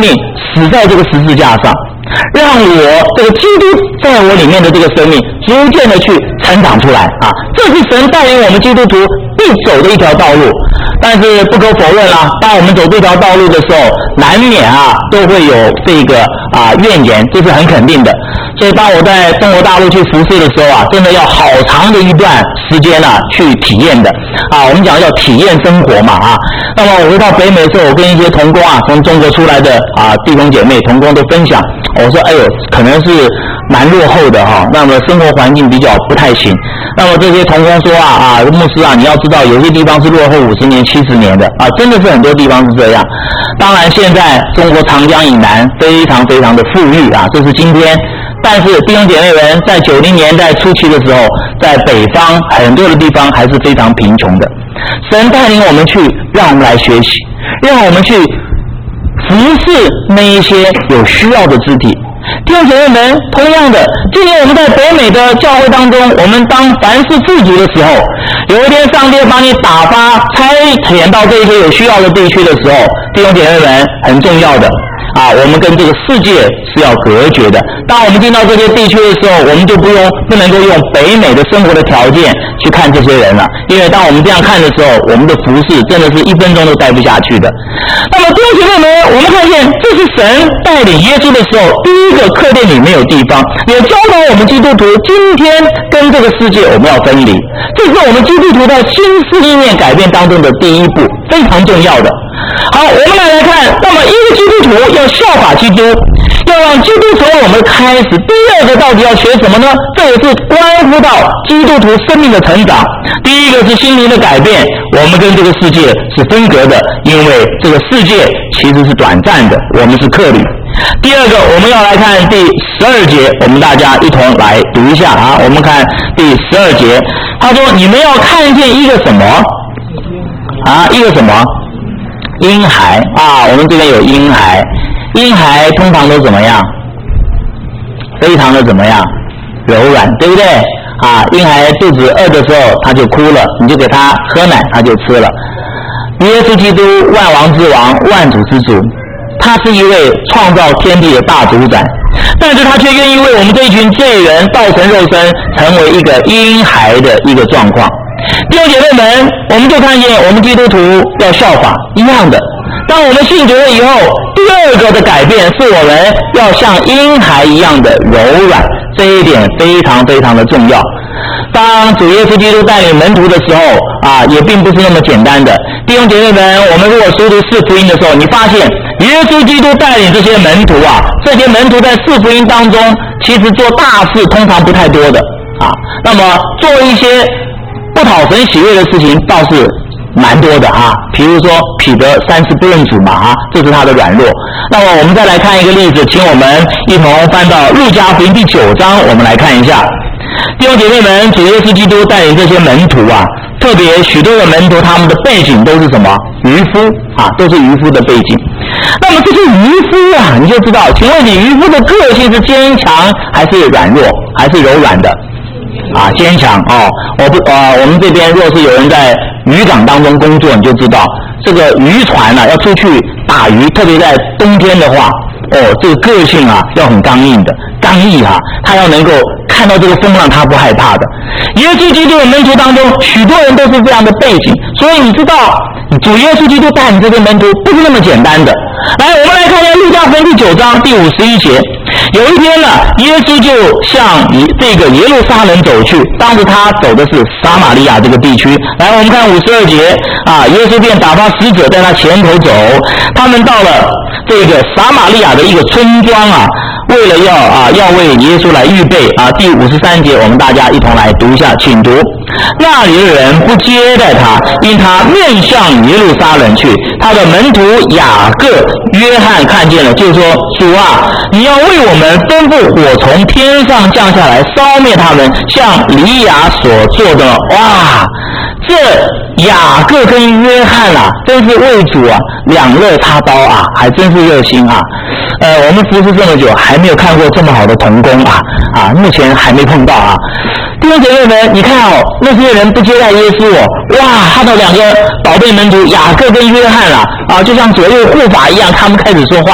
死在这个十字架上，让我这个基督在我里面的这个生命逐渐的去成长出来啊！这是神带领我们基督徒必走的一条道路。但是不可否认啦，当我们走这条道路的时候，难免啊都会有这个啊怨言，这是很肯定的。所以当我在中国大陆去服侍的时候啊，真的要好长的一段时间啊去体验的啊。我们讲要体验生活嘛啊。那么我回到北美的时候，我跟一些同工啊，从中国出来的啊弟兄姐妹同工都分享，我说哎呦，可能是蛮落后的哈、啊，那么生活环境比较不太行。那么这些同工说啊啊，牧师啊，你要知道有些地方是落后五十年、七十年的啊，真的是很多地方是这样。当然，现在中国长江以南非常非常的富裕啊，这是今天。但是弟兄姐妹们，在九零年代初期的时候，在北方很多的地方还是非常贫穷的。神带领我们去，让我们来学习，让我们去服侍那一些有需要的肢体。弟兄姐妹们，同样的，今年我们在北美的教会当中，我们当凡事富足的时候，有一天上帝把你打发差遣到这些有需要的地区的时候，弟兄姐妹们，很重要的啊，我们跟这个世界是要隔绝的。当我们进到这些地区的时候，我们就不用不能够用北美的生活的条件去看这些人了，因为当我们这样看的时候，我们的服事真的是一分钟都待不下去的。那么弟兄姐妹们，我们看见这是神带领耶稣的时候，第一个客店里没有地方，也教导我们基督徒今天跟这个世界我们要分离，这是我们基督徒在心思意念改变当中的第一步，非常重要的。好，我们来来看，那么一个基督徒要效法基督，要让基督从我们开始。第二个到底要学什么呢？这也是关乎到基督徒生命的成长。第一个是心灵的改变，我们跟这个世界是分隔的，因为这个世界其实是短暂的，我们是客旅。第二个，我们要来看第十二节，我们大家一同来读一下啊。我们看第十二节，他说：“你们要看见一个什么啊？一个什么？婴孩啊！我们这边有婴孩，婴孩通常都怎么样？非常的怎么样？柔软，对不对？啊，婴孩肚子饿的时候他就哭了，你就给他喝奶，他就吃了。耶稣基督万王之王，万主之主。”他是一位创造天地的大主宰，但是他却愿意为我们这一群罪人道成肉身，成为一个婴孩的一个状况。弟兄姐妹们，我们就看见我们基督徒要效法一样的。当我们信主了以后，第二个的改变是我们要像婴孩一样的柔软，这一点非常非常的重要。当主耶稣基督带领门徒的时候啊，也并不是那么简单的。弟兄姐妹们，我们如果熟读四福音的时候，你发现耶稣基督带领这些门徒啊，这些门徒在四福音当中，其实做大事通常不太多的啊。那么做一些不讨神喜悦的事情倒是蛮多的啊。比如说彼得三次不认主嘛啊，这是他的软弱。那么我们再来看一个例子，请我们一同翻到路加福音第九章，我们来看一下。弟兄姐妹们，主耶稣基督带领这些门徒啊，特别许多的门徒，他们的背景都是什么？渔夫啊，都是渔夫的背景。那么这些渔夫啊，你就知道，请问你渔夫的个性是坚强还是软弱，还是柔软的？啊，坚强哦。我不呃，我们这边若是有人在渔港当中工作，你就知道，这个渔船啊要出去打鱼，特别在冬天的话，哦，这个个性啊要很刚硬的，刚毅啊，他要能够看到这个风浪，他不害怕的。耶稣基督的门徒当中，许多人都是这样的背景，所以你知道，主耶稣基督带领这些门徒不是那么简单的。来，我们来看一下路加福音第九章第五十一节。有一天呢，耶稣就向这个耶路撒冷走去，当时他走的是撒玛利亚这个地区。来，我们看五十二节啊，耶稣便打发使者在他前头走，他们到了这个撒玛利亚的一个村庄啊，为了要啊要为耶稣来预备啊。第五十三节，我们大家一同来读一下，请读。那里的人不接待他，因他面向耶路撒冷去。他的门徒雅各、约翰看见了，就说：主啊，你要为我们吩咐火从天上降下来，烧灭他们，像以利亚所做的。哇，这雅各跟约翰啊，真是为主啊两肋插刀啊，还真是热心啊。呃，我们服侍这么久，还没有看过这么好的同工啊啊，目前还没碰到啊。弟兄姐妹们，你看哦，那些人不接待耶稣哦，哇，他的两个宝贝门徒雅各跟约翰啊，啊，就像左右护法一样，他们开始说话了。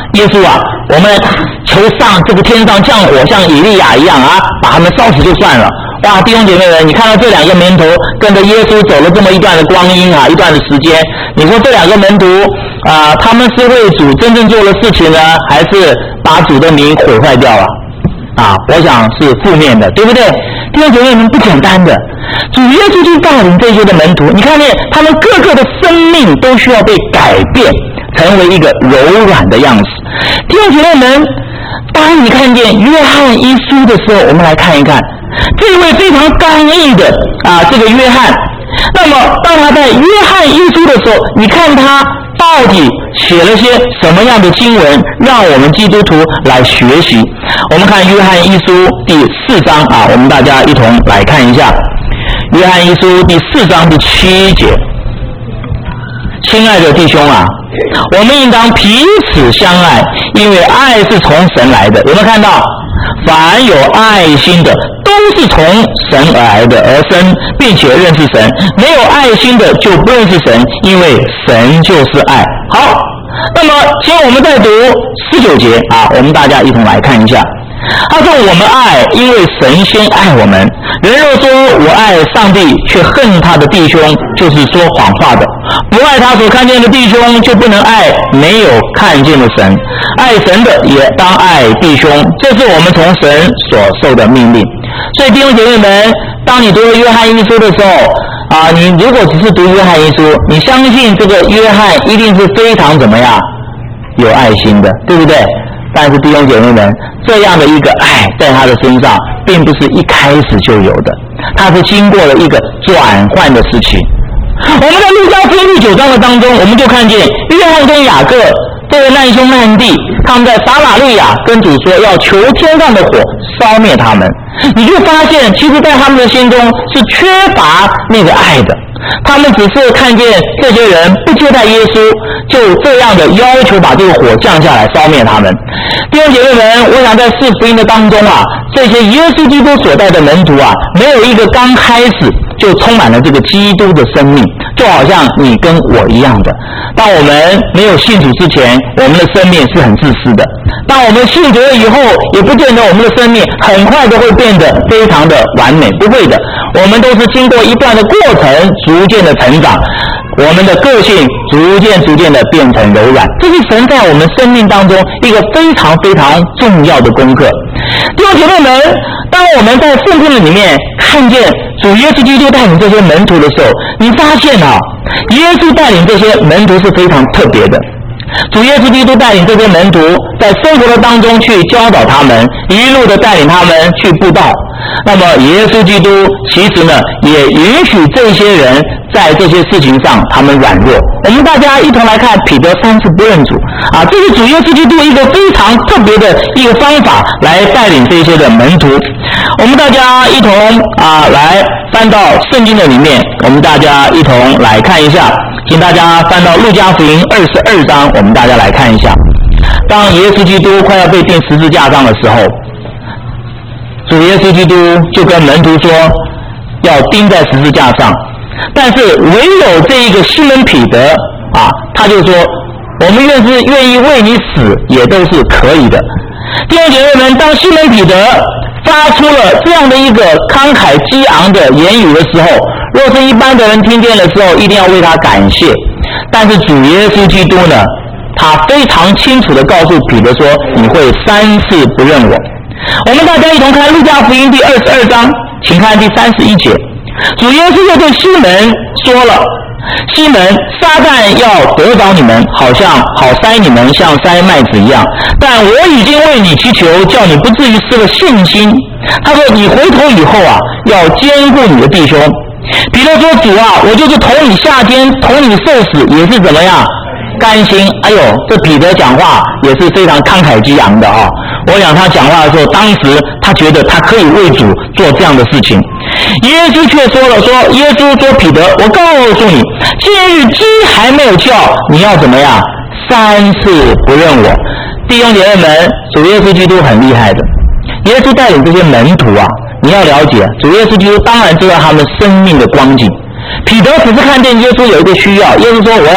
耶稣啊，我们求上这个天上降火，像以利亚一样啊，把他们烧死就算了。哇，弟兄姐妹们，你看到这两个门徒跟着耶稣走了这么一段的光阴啊，一段的时间，你说这两个门徒啊、呃，他们是为主真正做了事情呢，还是把主的名毁坏掉了？啊，我想是负面的，对不对？弟兄姐妹们，不简单的，主耶稣就带领这些的门徒，你看见他们各个的生命都需要被改变，成为一个柔软的样子。弟兄姐妹们，当你看见约翰一书的时候，我们来看一看这位非常刚毅的啊，这个约翰。那么当他在约翰一书的时候，你看他到底写了些什么样的经文，让我们基督徒来学习？我们看约翰一书第四章啊，我们大家一同来看一下约翰一书第四章第七节。亲爱的弟兄啊，我们应当彼此相爱，因为爱是从神来的。有没有看到？凡有爱心的都是从神而来的，而生并且认识神。没有爱心的就不认识神，因为神就是爱。好，那么请我们再读十九节啊，我们大家一同来看一下。他说我们爱，因为神先爱我们。人若说我爱上帝，却恨他的弟兄，就是说谎话的。不爱他所看见的弟兄，就不能爱没有看见的神。爱神的也当爱弟兄，这是我们从神所受的命令。所以弟兄姐妹们，当你读了约翰一书的时候啊，你如果只是读约翰一书，你相信这个约翰一定是非常怎么样有爱心的，对不对？但是弟兄姐妹们，这样的一个爱在他的身上并不是一开始就有的，他是经过了一个转换的时期。我们在路加福音第九章的当中，我们就看见约翰跟雅各这位难兄难弟，他们在撒玛利亚跟主说要求天上的火烧灭他们。你就发现其实在他们的心中是缺乏那个爱的，他们只是看见这些人不接待耶稣，就这样的要求把这个火降下来烧灭他们。弟兄姐妹们，我想在四福音的当中啊，这些耶稣基督所带的门徒啊，没有一个刚开始就充满了这个基督的生命，就好像你跟我一样的。当我们没有信主之前，我们的生命是很自私的；当我们信主了以后，也不见得我们的生命很快都会变得非常的完美，不会的。我们都是经过一段的过程，逐渐的成长，我们的个性逐渐逐渐的变成柔软，这是神在我们生命当中一个非常非常重要的功课。弟兄姐妹们，当我们在圣经里面看见主耶稣基督带领这些门徒的时候，你发现啊，耶稣带领这些门徒是非常特别的。主耶稣基督带领这些门徒在生活的当中去教导他们，一路的带领他们去布道。那么耶稣基督其实呢，也允许这些人在这些事情上他们软弱。我们大家一同来看彼得三次不认主啊，这是主耶稣基督一个非常特别的一个方法来带领这些的门徒。我们大家一同啊来翻到圣经的里面，我们大家一同来看一下，请大家翻到路加福音二十二章，我们大家来看一下。当耶稣基督快要被钉十字架上的时候，主耶稣基督就跟门徒说要钉在十字架上，但是唯有这一个西门彼得啊，他就说我们愿是愿意为你死也都是可以的。弟兄姐妹们，当西门彼得发出了这样的一个慷慨激昂的言语的时候，若是一般的人听见的时候，一定要为他感谢。但是主耶稣基督呢，他非常清楚地告诉彼得说，你会三次不认我。我们大家一同看路加福音第二十二章，请看第三十一节。主耶稣又对西门说了，西门，撒旦要得着你们，好像好筛你们，像筛麦子一样，但我已经为你祈求，叫你不至于失了信心。他说你回头以后啊，要兼顾你的弟兄。彼得说，主啊，我就是同你下监，同你受死，也是怎么样甘心。哎呦，这彼得讲话也是非常慷慨激昂的啊、哦！我想他讲话的时候，当时他觉得他可以为主做这样的事情。耶稣却说了，说耶稣说彼得，我告诉你，今日鸡还没有叫，你要怎么样三次不认我。弟兄姐妹们，主耶稣基督很厉害的。耶稣带领这些门徒啊，你要了解，主耶稣基督当然知道他们生命的光景。彼得只是看见耶稣有一个需要，耶稣说我要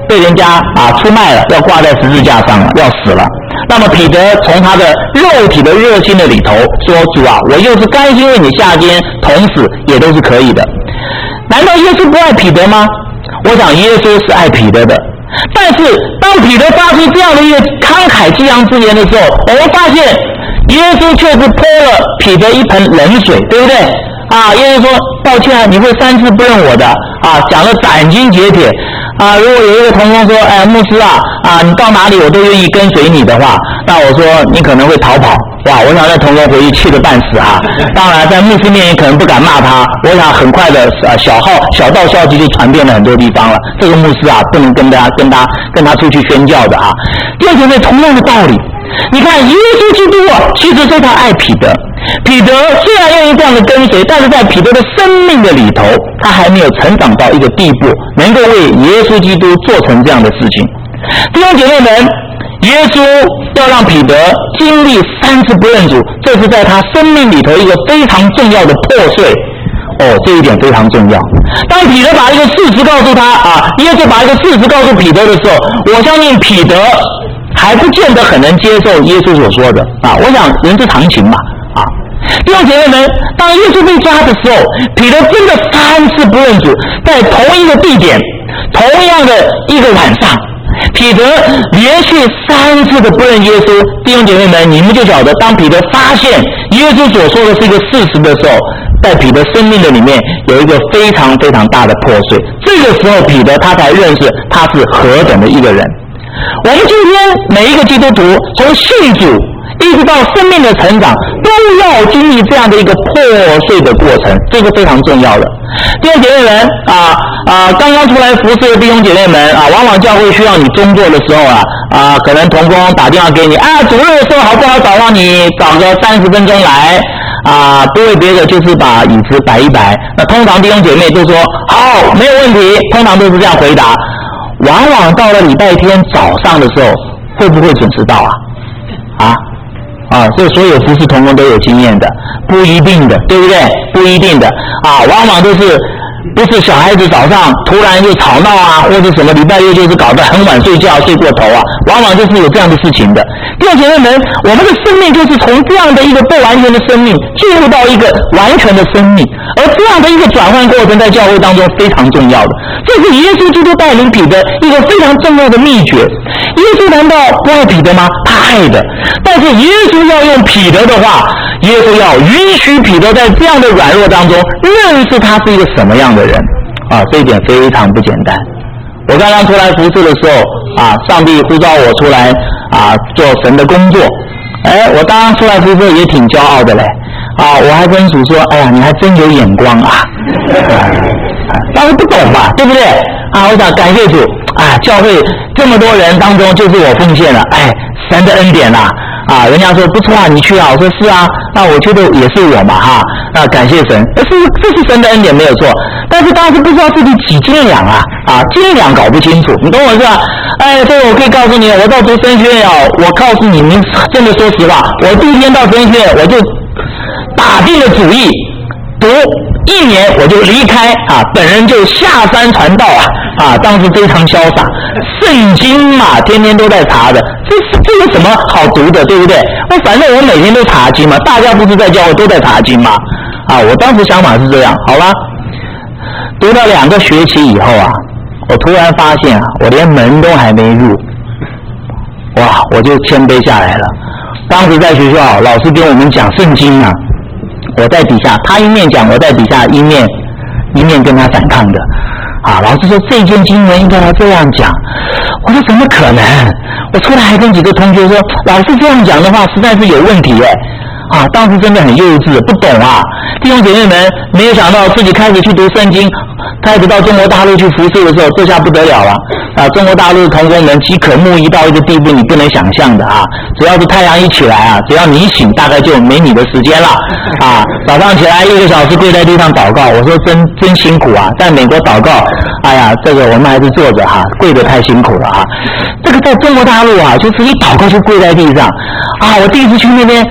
被人家啊出卖了，要挂在十字架上了，要死了。那么彼得从他的肉体的热心的里头说：“主啊，我又是甘心为你下监，同死也都是可以的。”难道耶稣不爱彼得吗？我想耶稣是爱彼得的。但是当彼得发出这样的一个慷慨激昂之言的时候，我们发现耶稣却是泼了彼得一盆冷水，对不对？啊，耶稣说：“抱歉啊，你会三次不认我的啊，讲得斩钉截铁啊。如果有一个同工说，哎，牧师啊啊，你到哪里我都愿意跟随你的话，那我说你可能会逃跑。哇，我想那同工回去气得半死啊。当然，在牧师面前可能不敢骂他，我想很快的啊小号小道消息就传遍了很多地方了。这个牧师啊，不能跟他跟他跟他出去宣教的啊。第二点，同样的道理。”你看，耶稣基督啊，其实非常爱彼得。彼得虽然愿意这样的跟随，但是在彼得的生命的里头，他还没有成长到一个地步，能够为耶稣基督做成这样的事情。弟兄姐妹们，耶稣要让彼得经历三次不认主，这是在他生命里头一个非常重要的破碎。哦，这一点非常重要。当彼得把一个事实告诉他啊，耶稣把一个事实告诉彼得的时候，我相信彼得还不见得很能接受耶稣所说的啊，我想人之常情嘛啊。弟兄姐妹们，当耶稣被抓的时候，彼得真的三次不认主，在同一个地点，同样的一个晚上，彼得连续三次的不认耶稣。弟兄姐妹们，你们就晓得，当彼得发现耶稣所说的是一个事实的时候，在彼得生命的里面有一个非常非常大的破碎。这个时候，彼得他才认识他是何等的一个人。我们今天每一个基督徒，从信主一直到生命的成长，都要经历这样的一个破碎的过程，这是非常重要的。弟兄姐妹们啊啊，刚刚出来服侍的弟兄姐妹们啊，往往教会需要你工作的时候啊啊，可能同工打电话给你啊，主日的时候好不好找到你，找个三十分钟来啊，不为别的，就是把椅子摆一摆。那通常弟兄姐妹都说好，没有问题，通常都是这样回答。往往到了礼拜天早上的时候，会不会准时到啊？啊啊，这所有服侍同工都有经验的，不一定的，对不对？不一定的啊，往往都是不是小孩子早上突然就吵闹啊，或者什么礼拜六就是搞得很晚睡觉睡过头啊，往往就是有这样的事情的。弟兄姐妹们，我们的生命就是从这样的一个不完全的生命进入到一个完全的生命，而这样的一个转换过程在教会当中非常重要的，这是耶稣基督带领彼得一个非常重要的秘诀。耶稣难道不爱彼得吗？他爱的，但是耶稣要用彼得的话，耶稣要允许彼得在这样的软弱当中认识他是一个什么样的人啊，这一点非常不简单。我刚刚出来服侍的时候啊，上帝呼召我出来啊做神的工作，哎，我当刚出来服侍也挺骄傲的嘞啊，我还跟主说，哎呀，你还真有眼光啊，当时不懂嘛，对不对啊？我想感谢主啊，教会这么多人当中就是我奉献了，哎，神的恩典啦啊，人家说不错啊，你去啊，我说是啊，那我觉得也是我嘛哈，那感谢神，这是这是神的恩典没有错，但是当时不知道自己几斤两啊啊，斤两搞不清楚，你懂我是吧？哎，这个我可以告诉你，我到读神学院哦，我告诉你，您真的说实话，我第一天到神学院我就打定了主意，读一年我就离开啊，本人就下山传道啊啊，当时非常潇洒，圣经嘛，天天都在查的，这这有什么好读的，对不对？我反正我每天都查经嘛，大家不是在教会都在查经嘛，啊，我当时想法是这样，好了，读了两个学期以后啊，我突然发现啊，我连门都还没入，哇，我就谦卑下来了。当时在学校，老师跟我们讲圣经啊，我在底下，他一面讲，我在底下一面一面跟他反抗的。啊，老师说这件经文应该要这样讲，我说怎么可能？我出来还跟几个同学说，老师这样讲的话，实在是有问题耶。啊，当时真的很幼稚，不懂啊。弟兄姐妹们，没有想到自己开始去读圣经，开始到中国大陆去服侍的时候，这下不得了了啊！中国大陆的同工们饥渴慕义到一个地步，你不能想象的啊！只要是太阳一起来啊，只要你一醒，大概就没你的时间了啊！早上起来一个小时跪在地上祷告，我说真真辛苦啊！在美国祷告，哎呀，这个我们还是坐着哈、啊，跪得太辛苦了啊！这个在中国大陆啊，就是一祷告就跪在地上啊！我第一次去那边。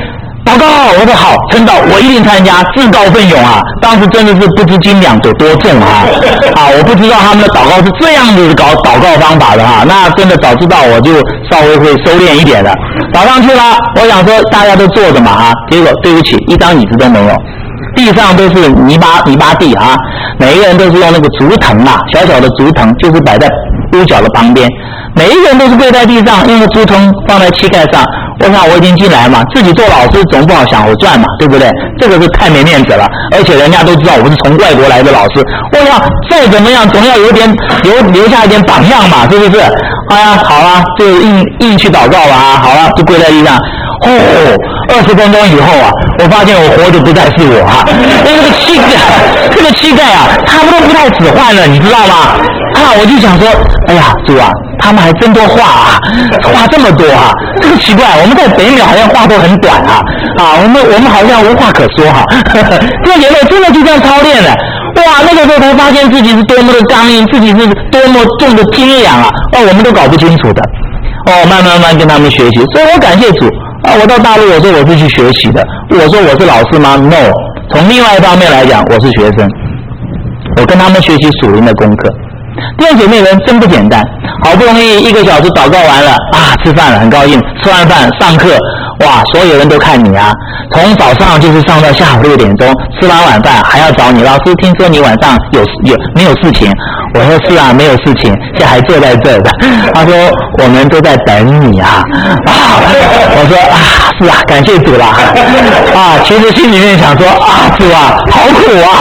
祷告，我说好，陈导，我一定参加，自告奋勇啊！当时真的是不知斤两有多重啊！啊，我不知道他们的祷告是这样子搞祷告方法的哈、啊，那真的早知道我就稍微会收敛一点的。早上去了，我想说大家都坐着嘛啊，结果对不起，一张椅子都没有，地上都是泥巴泥巴地啊，每一个人都是用那个竹藤啊，小小的竹藤，就是摆在屋角的旁边，每一个人都是跪在地上，用个竹藤放在膝盖上。我想我已经进来嘛，自己做老师总不好想我赚嘛，对不对？这个是太没面子了，而且人家都知道我是从外国来的老师，我想再怎么样总要有点留留下一点榜样嘛，是不是？哎呀，好了，就硬硬去祷告吧啊，好了，就跪在地上。哦，二十分钟以后啊，我发现我活的不再是我啊，因为这个膝盖，这个膝盖啊，差不多不太使唤了，你知道吗？啊，我就想说，哎呀，主啊，他们还真多话啊，话这么多啊，这个奇怪，我们在北美好像话都很短啊，啊，我们我们好像无话可说哈、啊，这个姐妹真的就这样操练了。哇，那个时候才发现自己是多么的刚硬，自己是多么重的斤两啊！哦，我们都搞不清楚的。哦，慢慢慢跟他们学习，所以我感谢主啊！我到大陆，我说我是去学习的。我说我是老师吗 ？No， 从另外一方面来讲，我是学生。我跟他们学习属灵的功课。弟兄姐妹们真不简单，好不容易一个小时祷告完了啊，吃饭了，很高兴。吃完饭上课，哇，所有人都看你啊！从早上就是上到下午六点钟，吃完晚饭还要找你，老师听说你晚上有有没有事情？我说是啊，没有事情，现在还坐在这儿的。他说我们都在等你啊！啊，我说啊，是啊，感谢主啦！啊，其实心里面想说啊，主啊，好苦啊！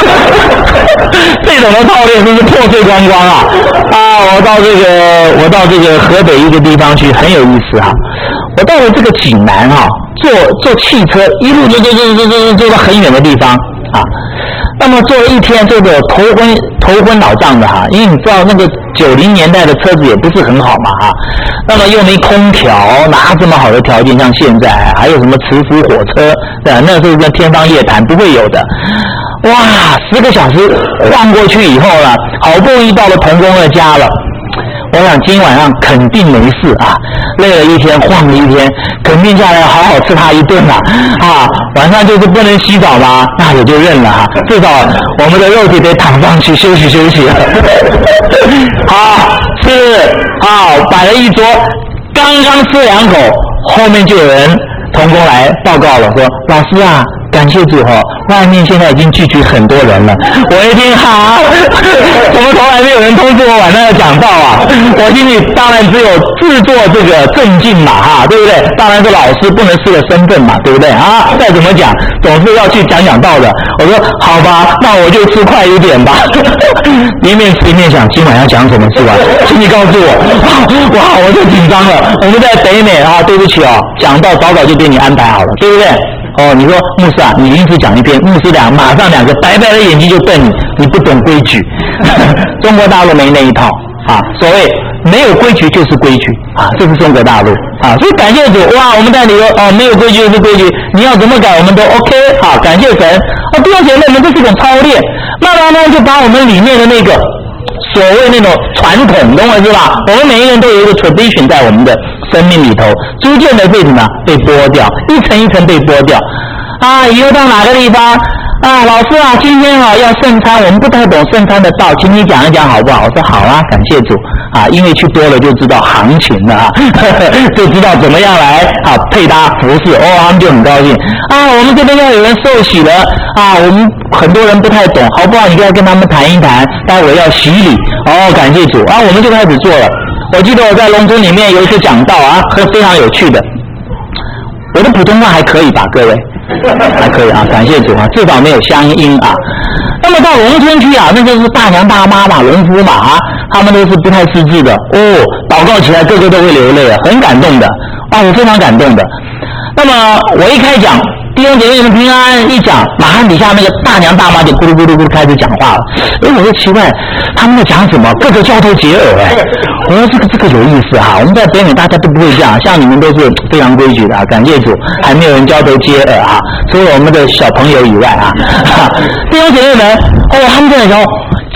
这种的操练真是破碎光光啊！啊，我到这个我到这个河北一个地方去，很有意思啊！我到了这个济南啊，坐坐汽车一路坐坐坐坐坐坐到很远的地方啊。那么坐了一天，这个头昏头昏脑胀的哈、啊，因为你知道那个九零年代的车子也不是很好嘛哈、啊，那么又没空调，哪这么好的条件像现在，还有什么磁浮火车，对吧？那时候跟天方夜谭，不会有的。哇，十个小时晃过去以后了，好不容易到了童工的家了。我想今晚上肯定没事啊，累了一天，晃了一天，肯定下来好好吃他一顿了啊！晚上就是不能洗澡嘛，那也就认了哈、啊。至少我们的肉体得躺上去休息休息了。好，吃啊，摆了一桌，刚刚吃两口，后面就有人童工来报告了，说老师啊，感谢主哦，外面现在已经聚集很多人了。我一听，哈，怎么从来没有人通知我晚上要讲道啊？我心里当然只有自作这个镇静嘛，哈，对不对？当然是老师不能失了身份嘛，对不对啊？再怎么讲，总是要去讲讲道的。我说好吧，那我就吃快一点吧。一面吃一面想今晚要讲什么是吧？请你告诉我。哇，我就紧张了。我们在北美啊，对不起哦，讲道早早就给你安排好了，对不对？哦，你说牧师啊，你临时讲一遍，牧师俩马上两个白白的眼睛就瞪你，你不懂规矩。中国大陆没那一套啊，所谓没有规矩就是规矩啊，这是中国大陆啊，所以感谢主，哇，我们在里头哦，没有规矩就是规矩，你要怎么改我们都 OK 啊，感谢神啊，弟兄姐妹们，这是一种操练，慢慢慢就把我们里面的那个所谓那种传统，懂我是吧？我们每一个人都有一个 tradition 在我们的生命里头，逐渐的被什么被剥掉，一层一层被剥掉。啊，以后到哪个地方啊，老师啊，今天啊要圣餐，我们不太懂圣餐的道，请你讲一讲好不好？我说好啊，感谢主啊，因为去多了就知道行情了啊，就知道怎么样来啊配搭服饰，哦，他们就很高兴啊。我们这边要有人受洗了啊，我们很多人不太懂，好不好？你跟跟他们谈一谈，待会要洗礼哦，感谢主啊，我们就开始做了。我记得我在农村里面有一次讲道啊，和非常有趣的。我的普通话还可以吧，各位，还可以啊，感谢主啊，至少没有乡音啊。那么到农村去啊，那就是大娘大妈嘛，农夫嘛啊，他们都是不太识字的哦，祷告起来个个都会流泪，很感动的啊，我非常感动的。那么我一开讲，弟兄姐妹们平安一讲，马上底下那个大娘大妈就咕噜咕噜咕噜开始讲话了。哎，我说奇怪，他们在讲什么？个个交头接耳哎。我说这个这个有意思哈、啊，我们在北美大家都不会这样，像你们都是非常规矩的啊，感谢主，还没有人交头接耳啊，除了我们的小朋友以外啊。弟兄姐妹们，哦，他们在讲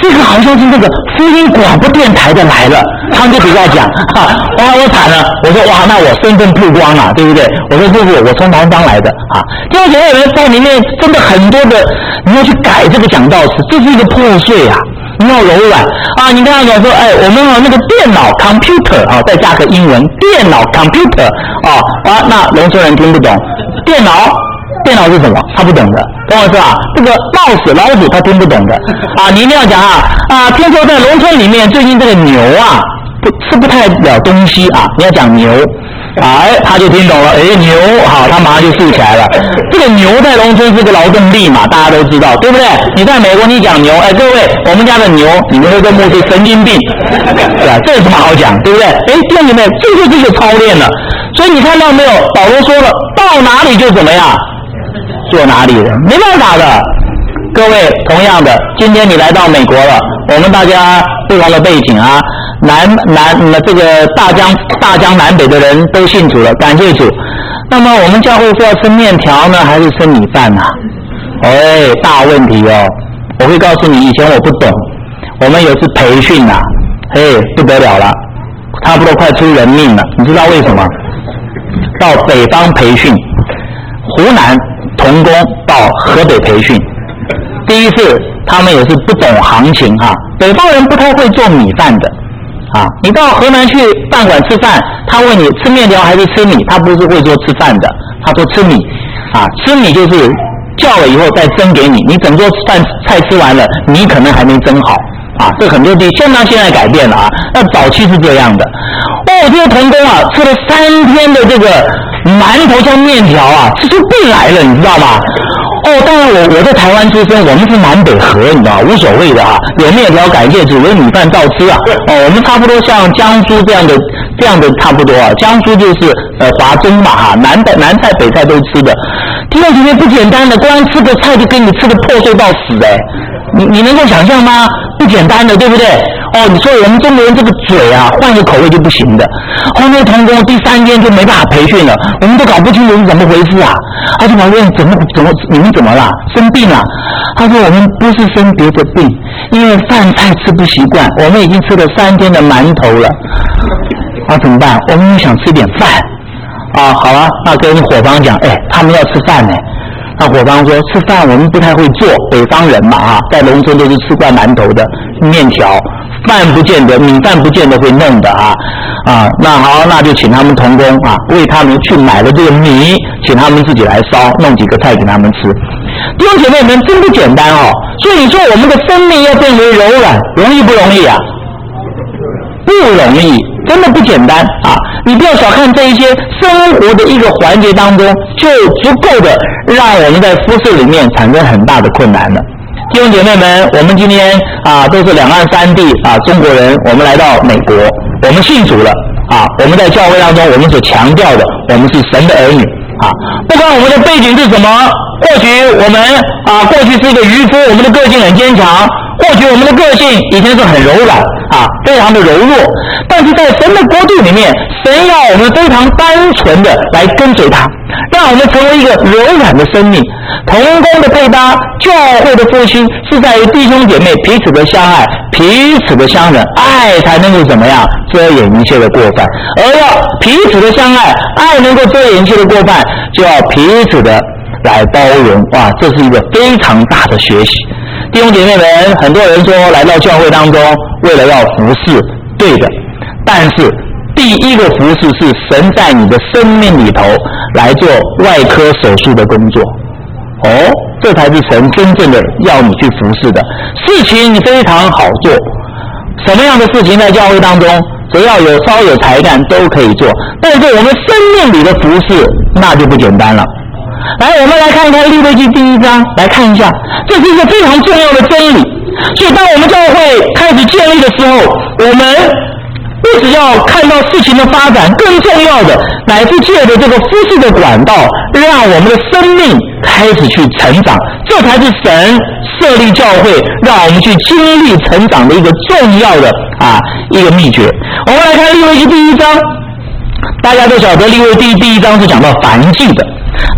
这个好像是那个福音广播电台的来了，他们就比较讲啊，哇，我惨了，我说哇，那我身份曝光了，对不对？我说不不，我从南方来的啊。弟兄姐妹们，在里面真的很多的，你要去改这个讲道词，这是一个破碎啊。你要柔软啊！你跟他讲说，哎，我们啊那个电脑 computer 啊，再加个英文，电脑 computer 啊啊，那农村人听不懂，电脑电脑是什么？他不懂的，懂我意思吧？这个冒死老鼠他听不懂的啊！你一定要讲啊啊！听说在农村里面，最近这个牛啊不吃不太了东西啊，你要讲牛。哎，他就听懂了。哎，牛，好，他马上就竖起来了。这个牛在农村是个劳动力嘛，大家都知道，对不对？你在美国你讲牛，哎，各位，我们家的牛，你们会跟牧师神经病，对吧？这有什么好讲，对不对？哎，弟兄姐妹，这就是一个操练了。所以你看到没有？保罗说了，到哪里就怎么样，做哪里人，没办法的。各位，同样的，今天你来到美国了，我们大家不同的背景啊。南南这个大江大江南北的人都信主了，感谢主。那么我们教会是要吃面条呢，还是吃米饭呢？哎，大问题哦！我会告诉你，以前我不懂。我们有次培训啊，哎，不得了了，差不多快出人命了。你知道为什么？到北方培训，湖南童工到河北培训，第一次他们也是不懂行情哈、啊。北方人不太会做米饭的。啊，你到河南去饭馆吃饭，他问你吃面条还是吃米，他不是会说吃饭的，他说吃米，啊，吃米就是叫了以后再蒸给你，你整桌饭菜吃完了，你可能还没蒸好，啊，这很多地现在现在改变了啊，那早期是这样的。哦，这些童工啊，吃了三天的这个馒头加面条啊，吃出病来了，你知道吗？哦，当然我我在台湾出生，我们是南北河，你知道无所谓的啊，有面条感谢主，有米饭照吃啊。哦，我们差不多像江苏这样的这样的差不多啊，江苏就是呃华中嘛哈，南的南菜北菜都吃的。弟兄姐妹不简单的，光吃个菜就给你吃的破碎到死哎，你你能够想象吗？不简单的，对不对？哦，你说我们中国人这个嘴啊，换个口味就不行的。后面童工第三天就没办法培训了，我们都搞不清楚是怎么回事啊。他就跑问怎么怎么你们怎么了？生病了？他说我们不是生别的病，因为饭菜吃不习惯，我们已经吃了三天的馒头了。啊，怎么办？我们想吃点饭。啊，好了，那跟伙房讲，哎，他们要吃饭呢。那伙房说吃饭我们不太会做，北方人嘛啊，在农村都是吃惯馒头的面条，饭不见得米饭不见得会弄的啊啊，那好，那就请他们童工啊，为他们去买了这个米，请他们自己来烧，弄几个菜给他们吃。弟兄姐妹们，真不简单哦。所以你说我们的生命要变为柔软，容易不容易啊？不容易，真的不简单啊！你不要小看这一些生活的一个环节当中，就足够的让我们在服事里面产生很大的困难了。弟兄姐妹们，我们今天啊都是两岸三地啊中国人，我们来到美国，我们信主了啊！我们在教会当中，我们所强调的，我们是神的儿女啊！不管我们的背景是什么，或许我们啊过去是一个渔夫，我们的个性很坚强。或许我们的个性以前是很柔软啊，非常的柔弱，但是在神的国度里面，神要我们非常单纯的来跟随他，让我们成为一个柔软的生命。同工的配搭，教会的复兴是在于弟兄姐妹彼此的相爱，彼此的相忍，爱才能够怎么样遮掩一切的过犯。而要彼此的相爱，爱能够遮掩一切的过犯，就要彼此的来包容。哇，这是一个非常大的学习。弟兄姐妹们，很多人说来到教会当中为了要服侍，对的，但是第一个服侍是神在你的生命里头来做外科手术的工作。哦，这才是神真正的要你去服侍的事情，非常好做。什么样的事情在教会当中，只要有稍有才干都可以做，但是我们生命里的服侍那就不简单了。来，我们来看一看利未记第一章，来看一下，这是一个非常重要的真理。所以当我们教会开始建立的时候，我们不只要看到事情的发展，更重要的乃是借着这个服事的管道，让我们的生命开始去成长，这才是神设立教会让我们去经历成长的一个重要的啊一个秘诀。我们来看利未记第一章，大家都晓得利未记第一章是讲到燔祭的。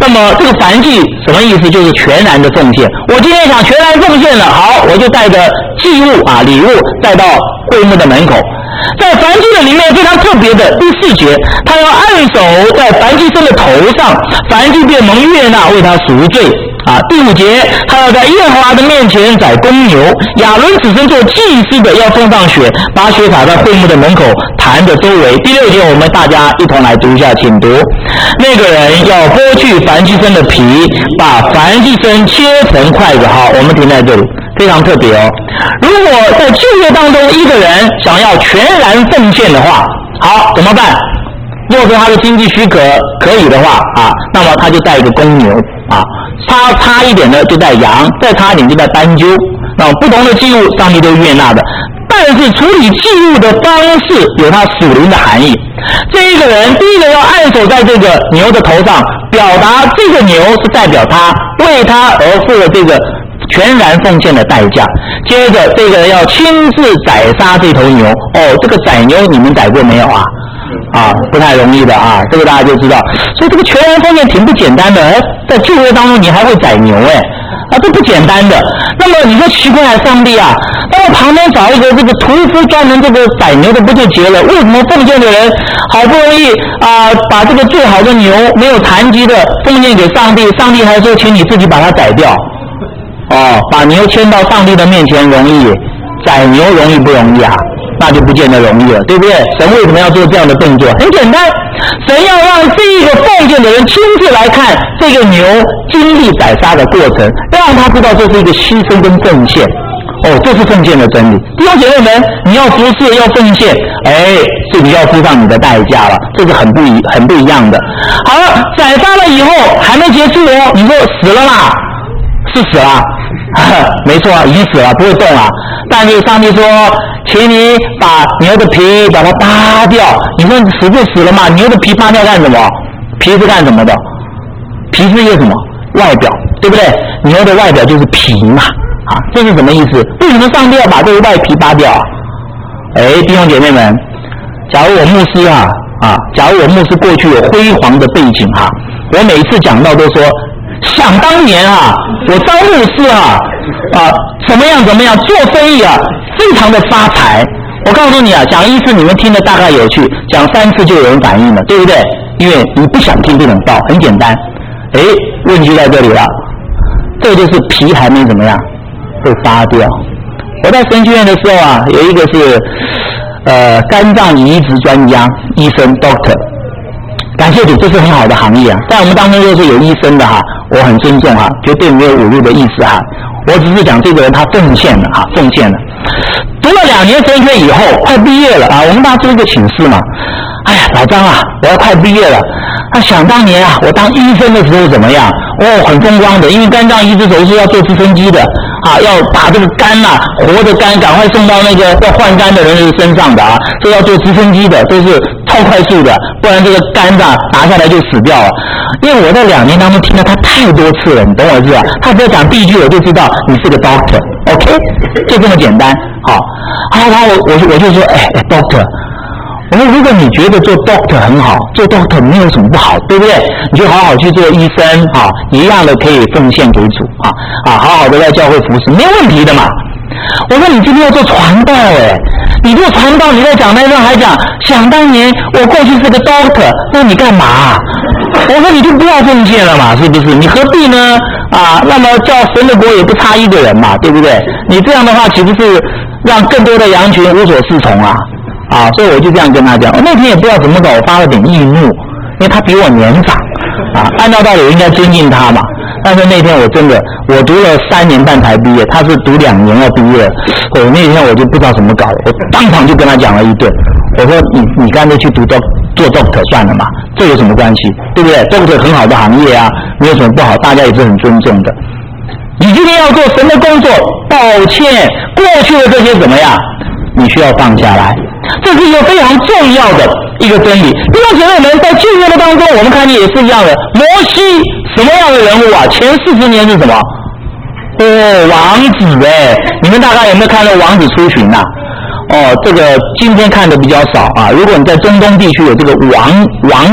那么这个燔祭什么意思？就是全然的奉献。我今天想全然奉献了，好，我就带着祭物啊礼物带到会幕的门口。在燔祭的里面非常特别的第四节，他要按手在燔祭牲的头上，燔祭便蒙悦纳，为他赎罪。啊，第五节，他要在耶和华的面前宰公牛，亚伦子孙做祭司的要奉上血，把血洒在会幕的门口坛的周围。第六节，我们大家一同来读一下，请读。那个人要剥去燔祭牲的皮，把燔祭牲切成筷子。好，我们停在这里，非常特别哦。如果在旧约当中，一个人想要全然奉献的话，好，怎么办？若是他的经济许可可以的话啊，那么他就带一个公牛啊，差差一点的就带羊，再差一点就带斑鸠。那么不同的祭物，上帝都悦纳的。但是处理祭物的方式有它属灵的含义。这一个人，第一个要按手在这个牛的头上，表达这个牛是代表他为他而付了这个全然奉献的代价。接着，这个人要亲自宰杀这头牛。哦，这个宰牛你们宰过没有啊？啊，不太容易的啊，这个大家就知道。所以这个全然奉献挺不简单的，哎，在旧约当中你还会宰牛，哎，啊，这不简单的。那么你说奇怪，上帝啊，那我旁边找一个这个屠夫专门这个宰牛的不就结了？为什么奉献的人好不容易啊，把这个最好的牛没有残疾的奉献给上帝，上帝还说请你自己把它宰掉？哦，把牛牵到上帝的面前容易，宰牛容易不容易啊？那就不见得容易了，对不对？神为什么要做这样的动作？很简单，神要让这个奉献的人亲自来看这个牛经历宰杀的过程，让他知道这是一个牺牲跟奉献。哦，这是奉献的真理。弟兄姐妹们，你要服侍要奉献，哎，是你要付上你的代价了，这是很不一很不一样的。好了，宰杀了以后还没结束哦，你说死了啦？是死了，没错啊，已经死了，不会动了。但是上帝说，请你把牛的皮把它扒掉。你说死就死了嘛？牛的皮扒掉干什么？皮是干什么的？皮是一个什么？外表，对不对？牛的外表就是皮嘛，啊，这是什么意思？为什么上帝要把这个外皮扒掉啊？哎，弟兄姐妹们，假如我牧师啊啊，假如我牧师过去有辉煌的背景哈、啊，我每次讲到都说。想当年啊，我当牧师啊，啊，怎么样怎么样做生意啊，非常的发财。我告诉你啊，讲一次你们听得大概有趣，讲三次就有人反应了，对不对？因为你不想听这种道，很简单。哎，问题在这里了，这就是皮还没怎么样被扒掉。我在神学院的时候啊，有一个是呃肝脏移植专家医生 doctor。感谢主，这是很好的行业啊！在我们当中若是有医生的哈，我很尊重哈，绝对没有侮辱的意思哈。我只是讲这个人他奉献了哈，奉献了。读了两年神学以后，快毕业了啊，我们大家做一个请示嘛。哎呀，老张啊，我要快毕业了。那、啊、想当年啊，我当医生的时候怎么样？哦，很风光的，因为肝脏移植手术要做直升机的啊，要把这个肝呐、啊，活的肝赶快送到那个要换肝的人的身上的啊，这要做直升机的，都是超快速的，不然这个肝脏拿下来就死掉了。因为我在两年当中听了他太多次了，你懂我意思吧？他只要讲第一句，我就知道你是个 doctor，OK，、okay? 就这么简单。好，好，然后我我我就说，哎哎 ，doctor。我说，如果你觉得做 doctor 很好，做 doctor 没有什么不好，对不对？你就好好去做医生啊，一样的可以奉献给主啊啊，好好的在教会服侍，没有问题的嘛。我说你今天要做传道哎，你做传道，你在讲台上还讲，想当年我过去是个 doctor， 那你干嘛、啊？我说你就不要奉献了嘛，是不是？你何必呢？啊，那么叫神的国也不差一个人嘛，对不对？你这样的话，岂不是让更多的羊群无所适从啊？啊，所以我就这样跟他讲。我那天也不知道怎么搞，我发了点易怒，因为他比我年长，啊，按照道理我应该尊敬他嘛。但是那天我真的，我读了三年半才毕业，他是读两年要毕业。我那天我就不知道怎么搞，我当场就跟他讲了一顿。我说你你干脆去读做做 doctor 算了嘛，这有什么关系？对不对 ？doctor 很好的行业啊，没有什么不好，大家也是很尊重的。你今天要做神的工作，抱歉，过去的这些怎么样？你需要放下来，这是一个非常重要的一个真理。弟兄姐妹们，在旧约的当中，我们看见也是一样的。摩西什么样的人物啊？前四十年是什么？哦，王子哎，你们大概有没有看到王子出巡呐、啊？哦，这个今天看的比较少啊。如果你在中东地区有这个王王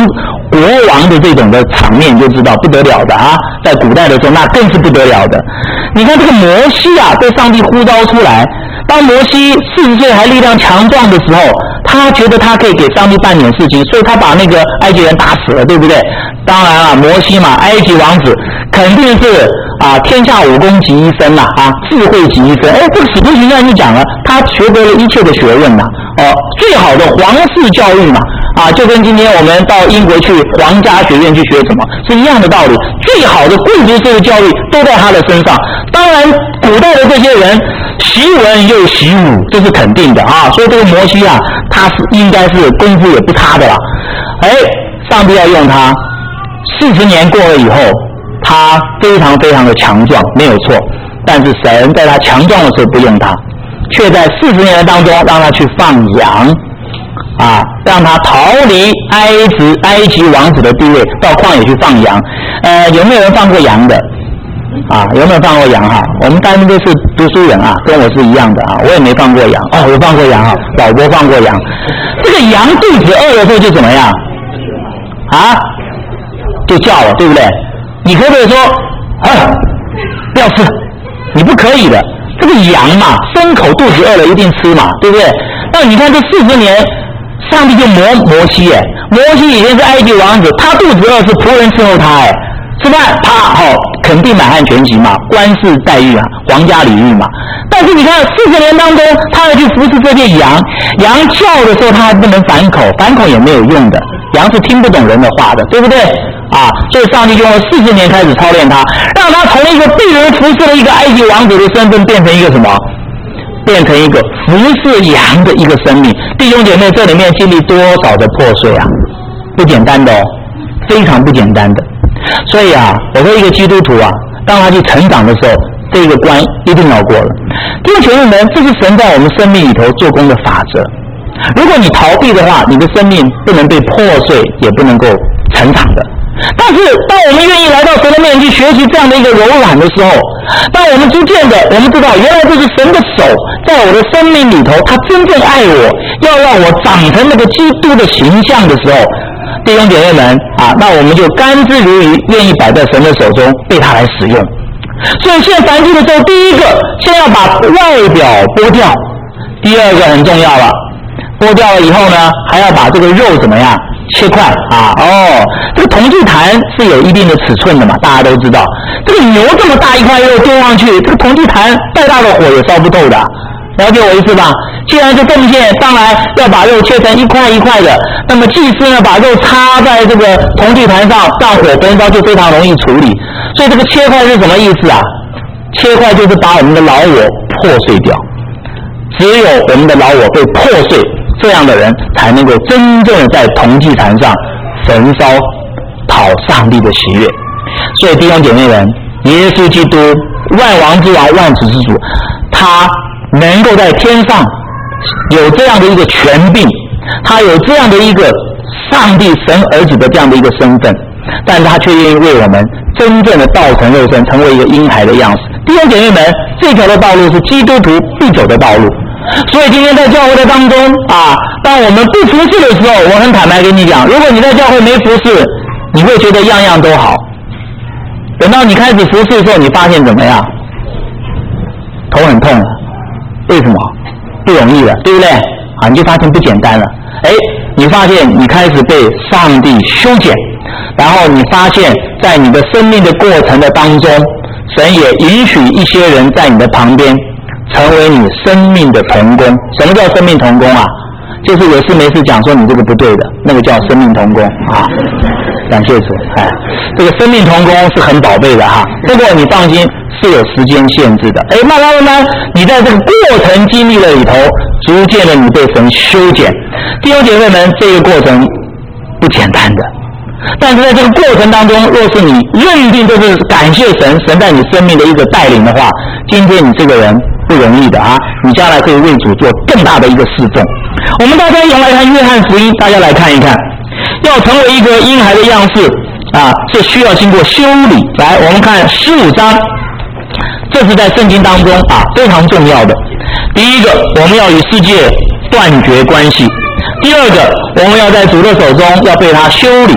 国王的这种的场面，就知道不得了的啊！在古代的时候，那更是不得了的。你看这个摩西啊，被上帝呼召出来，当摩西四十岁还力量强壮的时候，他觉得他可以给上帝办点事情，所以他把那个埃及人打死了，对不对？当然了，摩西嘛，埃及王子肯定是啊，天下武功集一身呐，啊，智慧集一身。哎，这个使徒行传就讲了，他学得了一切的学问呐，哦、呃，最好的皇室教育嘛。啊，就跟今天我们到英国去皇家学院去学什么是一样的道理，最好的贵族式的教育都在他的身上。当然，古代的这些人习文又习武，这是肯定的啊。所以这个摩西啊，他是应该是功夫也不差的啦。哎，上帝要用他，四十年过了以后，他非常非常的强壮，没有错。但是神在他强壮的时候不用他，却在四十年当中让他去放羊。啊，让他逃离埃及埃及王子的地位，到旷野去放羊。呃，有没有人放过羊的？啊，有没有放过羊哈？我们大家都是读书人啊，跟我是一样的啊。我也没放过羊哦，我放过羊啊，老伯放过羊。这个羊肚子饿的时候就怎么样？啊，就叫了，对不对？你可不可以说啊，不要吃？你不可以的。这个羊嘛，牲口肚子饿了一定吃嘛，对不对？那你看这四十年。上帝就磨摩西耶，摩西以前是埃及王子，他肚子饿是仆人伺候他哎，吃饭啪哦，肯定满汉全席嘛，官式待遇啊，皇家礼遇嘛。但是你看四十年当中，他要去服侍这些羊，羊叫的时候他还不能反口，反口也没有用的，羊是听不懂人的话的，对不对？啊，所以上帝就用了四十年开始操练他，让他从一个被人服侍的一个埃及王子的身份变成一个什么？变成一个服侍羊的一个生命。弟兄姐妹，这里面经历多少的破碎啊，不简单的哦，非常不简单的。所以啊，我说一个基督徒啊，当他去成长的时候，这个关一定要过了。弟兄姐妹们，这是神在我们生命里头做工的法则。如果你逃避的话，你的生命不能被破碎，也不能够成长的。但是当我们愿意来到神的面前去学习这样的一个柔软的时候，当我们逐渐的我们知道原来这是神的手在我的生命里头，他真正爱我，要让我长成那个基督的形象的时候，弟兄姐妹们啊，那我们就甘之如饴，愿意摆在神的手中，被他来使用。所以现在凡事的时候，第一个先要把外表剥掉，第二个很重要了，剥掉了以后呢，还要把这个肉怎么样切块啊？哦，这个铜祭坛是有一定的尺寸的嘛，大家都知道。这个牛这么大一块肉丢上去，这个铜祭坛再大的火也烧不透的，了解我意思吧？既然是奉献，当然要把肉切成一块一块的。那么祭司呢，把肉插在这个铜祭坛上，让火焚烧就非常容易处理。所以这个切块是什么意思啊？切块就是把我们的老我破碎掉。只有我们的老我被破碎，这样的人才能够真正的在铜祭坛上焚烧，讨上帝的喜悦。所以弟兄姐妹们，耶稣基督万王之王、万主之主，他能够在天上有这样的一个权柄，他有这样的一个上帝神儿子的这样的一个身份，但他却愿意为我们真正的道成肉身，成为一个婴孩的样式。弟兄姐妹们，这条的道路是基督徒必走的道路。所以今天在教会的当中啊，当我们不服侍的时候，我很坦白跟你讲，如果你在教会没服侍，你会觉得样样都好。等到你开始服侍的时候，你发现怎么样？头很痛了。为什么？不容易了，对不对？啊，你就发现不简单了。哎，你发现你开始被上帝修剪，然后你发现在你的生命的过程的当中，神也允许一些人在你的旁边成为你生命的同工。什么叫生命同工啊？就是有事没事讲说你这个不对的，那个叫生命同工啊。感谢主，哎，这个生命同工是很宝贝的哈。不过你放心，是有时间限制的。哎，慢慢慢慢，你在这个过程经历了里头，逐渐的你被神修剪。弟兄姐妹们，这个过程不简单的。但是在这个过程当中，若是你认定这是感谢神，神在你生命的一个带领的话，今天你这个人不容易的啊，你将来可以为主做更大的一个侍奉。我们大家用来看约翰福音，大家来看一看，要成为一个婴孩的样式啊，是需要经过修理。来，我们看十五章，这是在圣经当中啊非常重要的。第一个，我们要与世界断绝关系；第二个，我们要在主的手中要被他修理。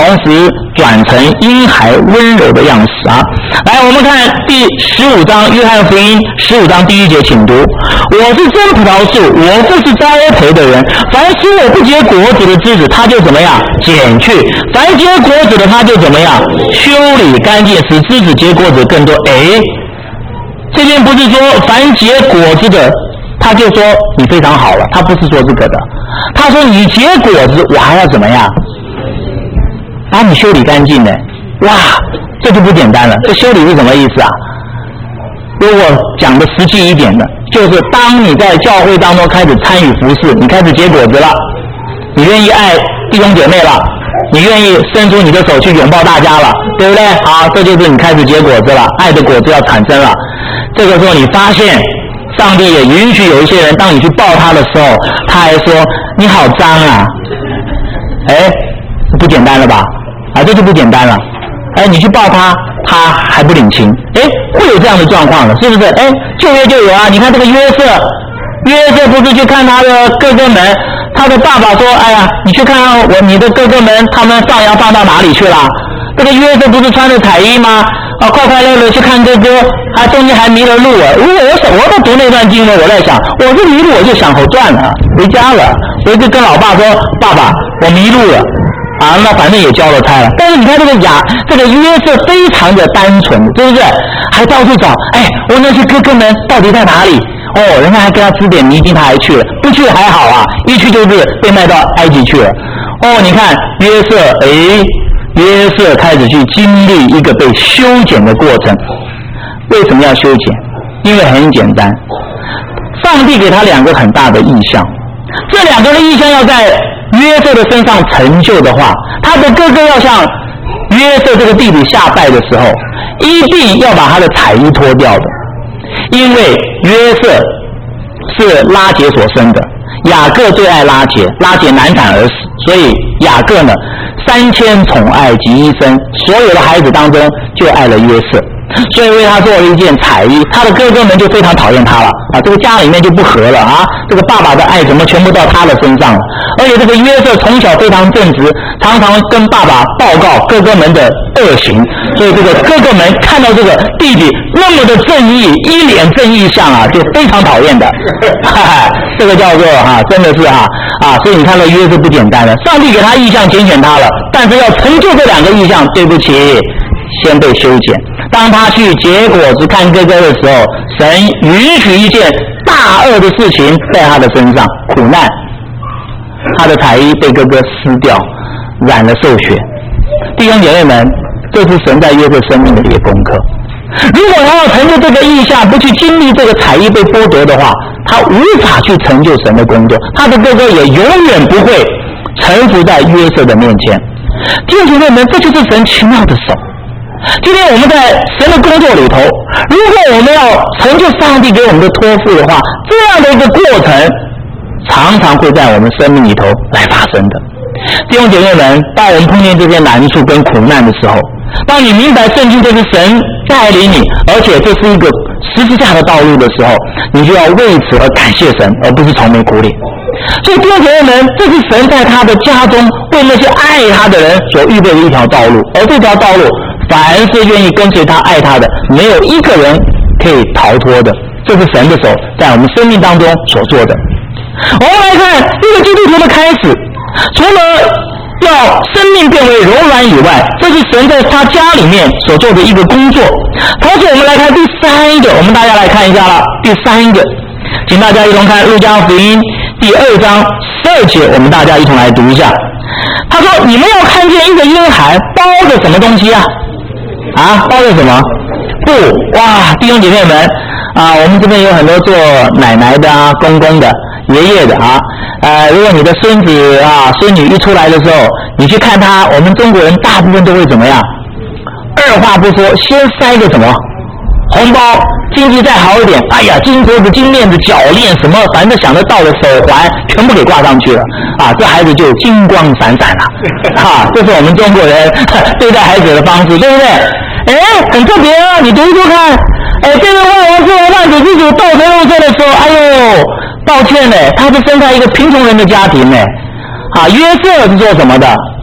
同时转成婴孩温柔的样式啊。来，我们看第十五章，约翰福音十五章第一节，请读：我是真葡萄树，我不是栽培的人。凡使我不结果子的枝子，他就怎么样？剪去；凡结果子的，他就怎么样？修理干净，使枝子结果子更多。哎，这边不是说凡结果子的，他就说你非常好了，他不是说这个的。他说你结果子，我还要怎么样？把你修理干净呢？哇，这就不简单了。这修理是什么意思啊？如果讲的实际一点的，就是当你在教会当中开始参与服事，你开始结果子了，你愿意爱弟兄姐妹了，你愿意伸出你的手去拥抱大家了，对不对？好，这就是你开始结果子了，爱的果子要产生了。这个时候你发现上帝也允许有一些人，当你去抱他的时候，他还说你好脏啊，哎，不简单了吧？啊，这就不简单了。哎，你去抱他，他还不领情，哎，会有这样的状况的，是不是？哎，旧约就有啊。你看这个约瑟，约瑟不是去看他的哥哥们，他的爸爸说：“哎呀，你去看看我你的哥哥们，他们放羊放到哪里去了？”这个约瑟不是穿着彩衣吗？啊，快快乐乐去看哥哥，他中间还迷了路啊！如果我想，我在读那段经文，我在想，我是迷路，我就想好断了，回家了，我就跟老爸说：“爸爸，我迷路了。”啊，那反正也交了差了。但是你看这个雅，这个约瑟非常的单纯，对不对？还到处找，哎，我那些哥哥们到底在哪里？哦，人家还跟他指点迷津，他还去了，不去还好啊，一去就是被卖到埃及去了。哦，你看约瑟，哎，约瑟开始去经历一个被修剪的过程。为什么要修剪？因为很简单，上帝给他两个很大的意象，这两个的意象要在约瑟的身上成就的话，他的哥哥要向约瑟这个弟弟下拜的时候，一定要把他的彩衣脱掉的，因为约瑟是拉结所生的，雅各最爱拉结，拉结难产而死，所以雅各呢三千宠爱及一生，所有的孩子当中就爱了约瑟，所以为他做了一件彩衣，他的哥哥们就非常讨厌他了啊，这个家里面就不和了啊，这个爸爸的爱怎么全部到他的身上了？而且这个约瑟从小非常正直，常常跟爸爸报告哥哥们的恶行，所以这个哥哥们看到这个弟弟那么的正义，一脸正义相啊，就非常讨厌的，哈哈，这个叫做哈、啊，真的是哈 啊, 啊，所以你看到约瑟不简单了，上帝给他意象拣选他了，但是要成就这两个意象，对不起，先被修剪。当他去结果子看哥哥的时候，神允许一件大恶的事情在他的身上，苦难，他的彩衣被哥哥撕掉，染了兽血。弟兄姐妹们，这是神在约瑟生命的一个功课。如果他要成就这个意象，不去经历这个彩衣被剥夺的话，他无法去成就神的工作，他的哥哥也永远不会臣服在约瑟的面前。弟兄姐妹们，这就是神奇妙的手。今天我们在神的工作里头，如果我们要成就上帝给我们的托付的话，这样的一个过程常常会在我们生命里头来发生的。弟兄姐妹们，当我们碰见这些难处跟苦难的时候，当你明白圣经这是神带领你，而且这是一个十字架的道路的时候，你就要为此而感谢神，而不是愁眉苦脸。所以弟兄姐妹们，这是神在他的家中为那些爱他的人所预备的一条道路，而这条道路凡是愿意跟随他爱他的，没有一个人可以逃脱的，这是神的手在我们生命当中所做的。我们来看一个基督徒的开始，除了要生命变为柔软以外，这是神在他家里面所做的一个工作。同时我们来看第三个，我们大家来看一下了，第三个请大家一同看路加福音第二章十二节，我们大家一同来读一下。他说，你们要看见一个婴孩包着什么东西啊？啊，包着什么？布。哇，弟兄姐妹们啊，我们这边有很多做奶奶的啊、公公的、爷爷的啊。呃，如果你的孙子啊、孙女一出来的时候，你去看他，我们中国人大部分都会怎么样？二话不说，先塞个什么红包，经济再好一点，哎呀，金镯子、金链子、脚链什么，反正想得到的手环全部给挂上去了啊！这孩子就金光闪闪了，哈、啊，这是我们中国人对待孩子的方式，对不对？哎，很特别啊！你读一读看，哎，这个万王之王、万主之主道成肉身的时候，哎呦，抱歉呢，他是生在一个贫穷人的家庭呢。啊，约瑟是做什么的？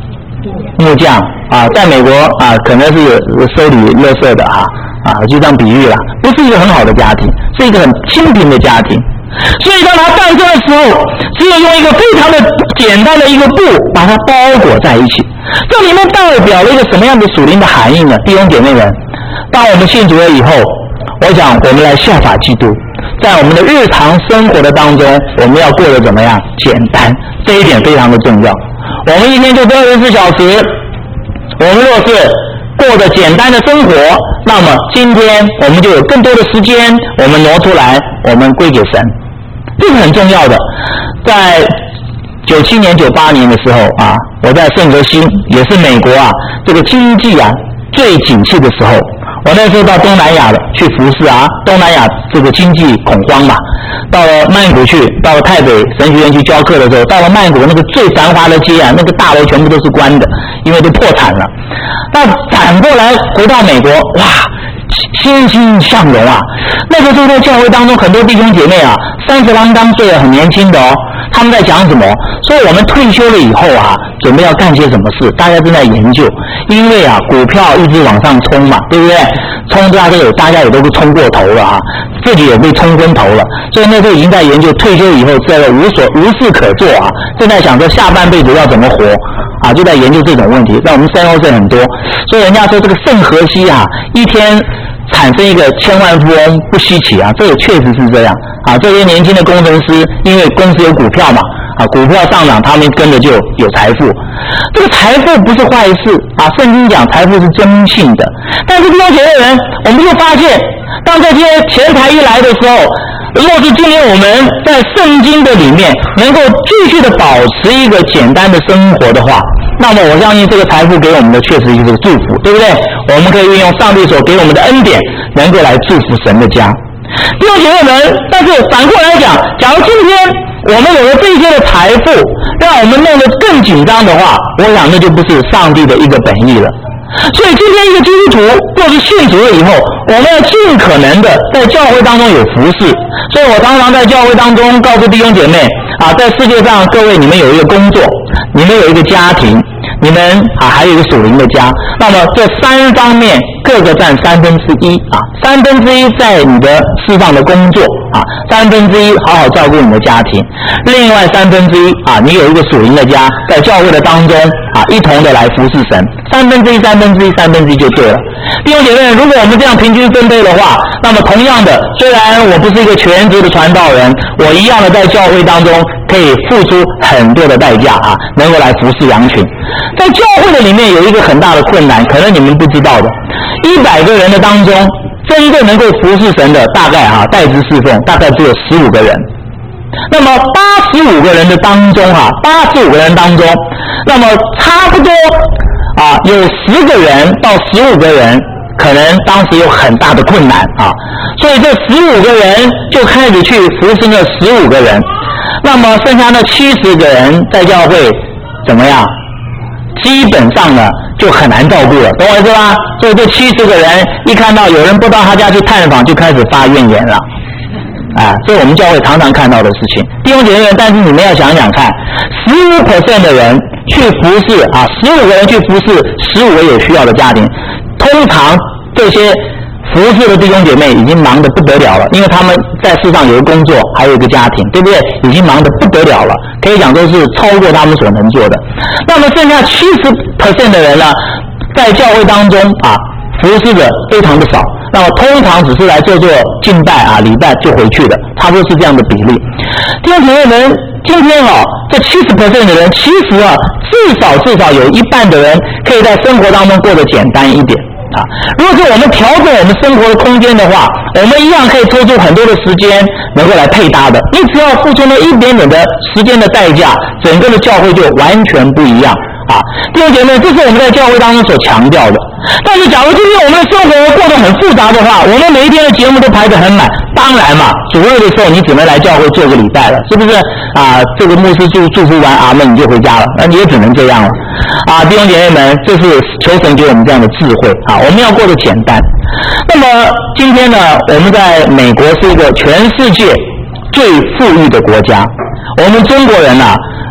木匠啊，在美国啊，可能是收理垃圾的哈啊，就当比喻了，不是一个很好的家庭，是一个很清贫的家庭。所以当他诞生的时候，只有用一个非常的简单的一个布把它包裹在一起。这里面代表了一个什么样的属灵的含义呢？弟兄姐妹们，当我们信主了以后，我想我们来效法基督，在我们的日常生活的当中，我们要过得怎么样？简单，这一点非常的重要。我们一天就二十四小时，我们若是过得简单的生活，那么今天我们就有更多的时间，我们挪出来，我们归给神，这是很重要的。在九七年、九八年的时候啊，我在圣荷西，也是美国啊，这个经济啊最景气的时候。我那时候到东南亚的去服侍啊，东南亚这个经济恐慌嘛，到了曼谷去，到了台北神学院去教课的时候，到了曼谷那个最繁华的街啊，那个大楼全部都是关的，因为都破产了。那反过来回到美国，哇，欣欣向荣啊！那个时候在教会当中，很多弟兄姐妹啊，三十郎当岁很年轻的哦，他们在讲什么？说我们退休了以后啊，准备要干些什么事？大家正在研究，因为啊，股票一直往上冲嘛，对不对？冲大家有，大家也都是冲过头了啊，自己也被冲昏头了，所以那时候已经在研究退休以后这个无所无事可做啊，正在想着下半辈子要怎么活啊，就在研究这种问题。在我们身后是很多，所以人家说这个圣荷西啊，一天产生一个千万富翁不稀奇啊，这也确实是这样啊。这些年轻的工程师，因为公司有股票嘛，啊，股票上涨，他们跟着就有财富。这个财富不是坏事啊，圣经讲财富是真性的。但是弟兄姐妹们，我们就发现，当这些钱财一来的时候，若是今天我们在圣经的里面能够继续的保持一个简单的生活的话，那么我相信这个财富给我们的确实是个祝福，对不对？我们可以运用上帝所给我们的恩典，能够来祝福神的家。弟兄姐妹们，但是反过来讲，假如今天我们有了这些的财富，让我们弄得更紧张的话，我想那就不是上帝的一个本意了。所以今天一个基督徒若是信主了以后，我们要尽可能的在教会当中有服事。所以我常常在教会当中告诉弟兄姐妹啊，在世界上各位你们有一个工作，你们有一个家庭，你们啊还有一个属灵的家，那么这三方面各个占三分之一啊，三分之一在你的世上的工作啊，三分之一好好照顾你的家庭，另外三分之一啊，你有一个属灵的家，在教会的当中啊，一同的来服侍神，三分之一、三分之一、三分之一就对了。弟兄姐妹，如果我们这样平均分配的话，那么同样的，虽然我不是一个全职的传道人，我一样的在教会当中可以付出很多的代价啊，能够来服侍羊群。在教会的里面有一个很大的困难，可能你们不知道的，一百个人的当中，真正能够服侍神的大概啊，代职侍奉大概只有十五个人。那么八十五个人的当中啊，八十五个人当中，那么差不多啊，有十个人到十五个人，可能当时有很大的困难啊，所以这十五个人就开始去服侍那十五个人，那么剩下那七十个人在教会怎么样？基本上呢就很难照顾了，懂我意思吧？所以这七十个人一看到有人不到他家去探访，就开始发怨言了。啊，这是我们教会常常看到的事情。弟兄姐妹们，但是你们要想想看，十五 percent 的人去服侍啊，十五个人去服侍十五个有需要的家庭，通常这些服侍的弟兄姐妹已经忙得不得了了，因为他们在世上有一个工作，还有一个家庭，对不对？已经忙得不得了了，可以讲说是超过他们所能做的。那么剩下 百分之七十 percent 的人呢，在教会当中啊，服侍的非常的少，那么通常只是来做做敬拜啊、礼拜就回去的，差不多是这样的比例。弟兄姐妹们，今天啊，这 百分之七十 的人，其实啊，至少至少有一半的人可以在生活当中过得简单一点。啊，如果是我们调整我们生活的空间的话，我们一样可以抽出很多的时间能够来配搭的。你只要付出了一点点的时间的代价，整个的教会就完全不一样啊！弟兄姐妹，这是我们在教会当中所强调的。但是，假如今天我们的生活过得很复杂的话，我们每一天的节目都排得很满，当然嘛，主日的时候你只能来教会做个礼拜了，是不是啊？这个牧师祝祝福完阿们你就回家了，那你也只能这样了啊！弟兄姐妹们，这是求神给我们这样的智慧啊！我们要过得简单。那么今天呢，我们在美国是一个全世界最富裕的国家，我们中国人啊，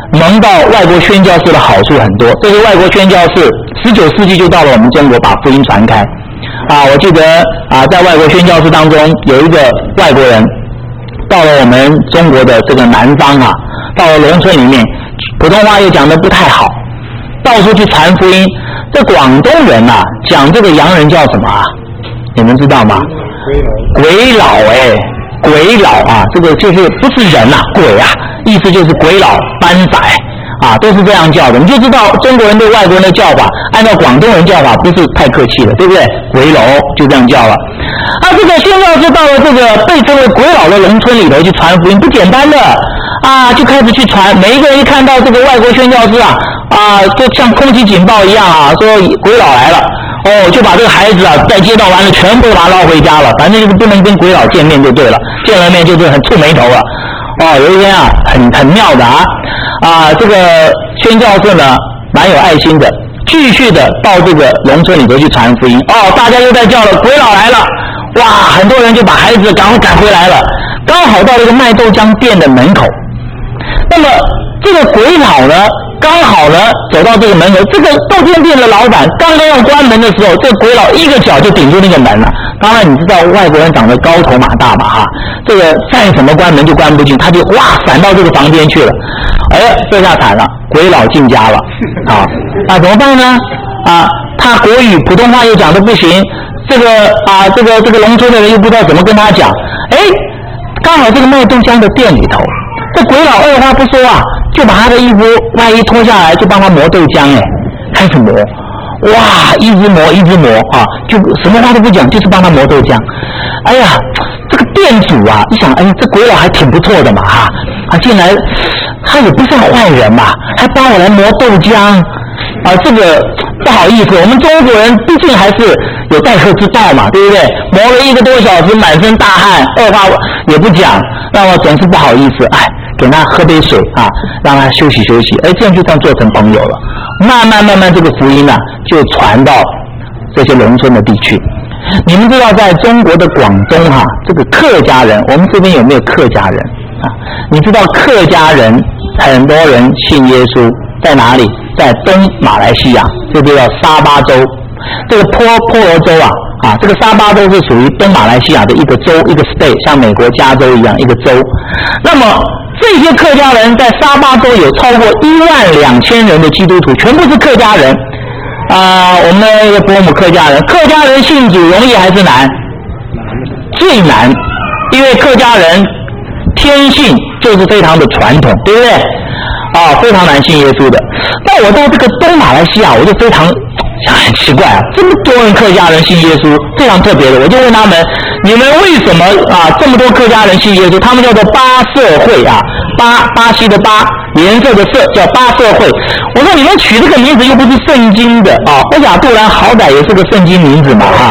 蒙到外国宣教士的好处很多。这些外国宣教士十九世纪就到了我们中国，把福音传开。啊，我记得啊，在外国宣教士当中有一个外国人到了我们中国的这个南方啊，到了农村里面，普通话又讲得不太好，到处去传福音。这广东人呐、啊，讲这个洋人叫什么啊？你们知道吗？鬼佬哎，鬼佬啊，这个就是不是人呐、啊，鬼啊，意思就是鬼佬、班仔啊，都是这样叫的。你就知道中国人对外国人的叫法，按照广东人叫法不是太客气了，对不对？鬼佬就这样叫了。啊，这个宣教士到了这个被称为鬼佬的农村里头去传福音，不简单的啊，就开始去传。每一个人一看到这个外国宣教士啊，啊，就像空气警报一样啊，说鬼佬来了。哦，就把这个孩子啊，在街道完了，全部把他捞回家了。反正就是不能跟鬼佬见面就对了，见了面就是很触眉头了。哦，有一天啊，很很妙的啊，啊，这个宣教士呢，蛮有爱心的，继续的到这个农村里头去传福音。哦，大家又在叫了，鬼佬来了，哇，很多人就把孩子赶快赶回来了。刚好到了一个卖豆浆店的门口，那么这个鬼佬呢，刚好呢走到这个门口，这个豆浆店的老板刚刚要关门的时候，这个鬼佬一个脚就顶住那个门了。当然你知道外国人长得高头马大嘛哈，这个再怎么关门就关不进，他就哇闪到这个房间去了。哎，这下惨了，鬼佬进家了啊！那怎么办呢？啊，他国语普通话又讲得不行，这个啊这个这个农村的人又不知道怎么跟他讲。哎，刚好这个卖豆浆的店里头，这鬼佬二话不说啊，就把他的衣服外衣脱下来，就帮他磨豆浆。哎，开始磨。哇，一直磨一直磨啊，就什么话都不讲，就是帮他磨豆浆。哎呀，这个店主啊，一想，哎呀，这鬼佬还挺不错的嘛哈，啊，进来他也不像坏人嘛，还帮我来磨豆浆啊，这个不好意思，我们中国人毕竟还是有待客之道嘛，对不对？磨了一个多小时，满身大汗，二话也不讲，让我总是不好意思，哎，给他喝杯水啊，让他休息休息，哎，这样就这样做成朋友了。慢慢慢慢，这个福音呢、啊，就传到这些农村的地区。你们知道，在中国的广东哈、啊，这个客家人，我们这边有没有客家人啊？你知道客家人很多人信耶稣，在哪里？在东马来西亚，这就叫沙巴州。这个波波罗州啊，啊，这个沙巴州是属于东马来西亚的一个州，一个 state， 像美国加州一样一个州。那么这些客家人在沙巴州有超过一万两千人的基督徒，全部是客家人。啊、呃，我们那个伯母客家人，客家人信主容易还是难？最难，因为客家人天性就是非常的传统，对不对？啊，非常难信耶稣的。但我到这个东马来西亚，我就非常很奇怪啊，这么多人客家人信耶稣，非常特别的。我就问他们，你们为什么啊这么多客家人信耶稣？他们叫做巴社会啊，巴巴西的巴，颜色的色，叫巴社会。我说你们取这个名字又不是圣经的啊，欧亚杜兰好歹也是个圣经名字嘛哈。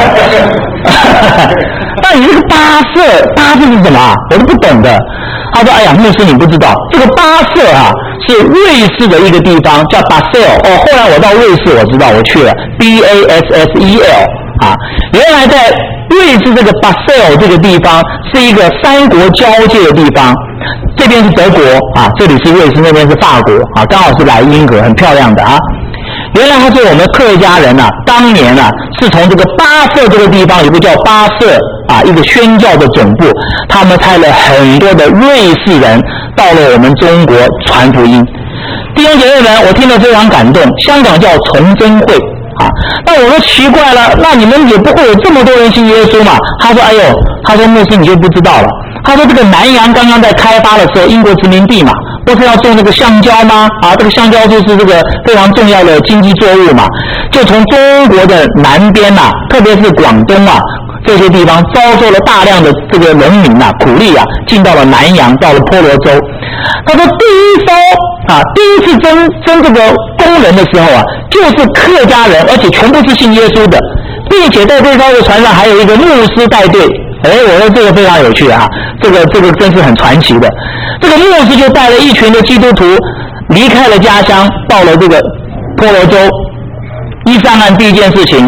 那你这个巴社，巴字是什么啊？我都不懂的。他说：“哎呀，牧师你不知道，这个巴社啊是瑞士的一个地方，叫巴塞尔。哦，后来我到瑞士，我知道我去了 ，B A S S E L 啊，原来在瑞士这个巴塞尔这个地方是一个三国交界的地方，这边是德国啊，这里是瑞士，那边是法国啊，刚好是莱茵河，很漂亮的啊。原来他说我们客家人啊，当年啊是从这个巴社这个地方有个叫巴社啊一个宣教的总部，他们派了很多的瑞士人到了我们中国传福音。弟兄姐妹们，我听得非常感动。香港叫崇真会啊，那我说奇怪了，那你们也不会有这么多人信耶稣嘛？他说：“哎呦，他说牧师你就不知道了。他说这个南洋刚刚在开发的时候，英国殖民地嘛。”不是要种那个橡胶吗？啊，这个橡胶就是这个非常重要的经济作物嘛。就从中国的南边呐、啊，特别是广东啊这些地方，招收了大量的这个农民啊、苦力啊，进到了南洋，到了婆罗洲。他说第一艘啊，第一次征征这个工人的时候啊，就是客家人，而且全部是信耶稣的，并且在这艘的船上还有一个牧师带队。哎，我说这个非常有趣啊，这个这个真是很传奇的。这个牧师就带了一群的基督徒离开了家乡，到了这个婆罗洲。一上岸第一件事情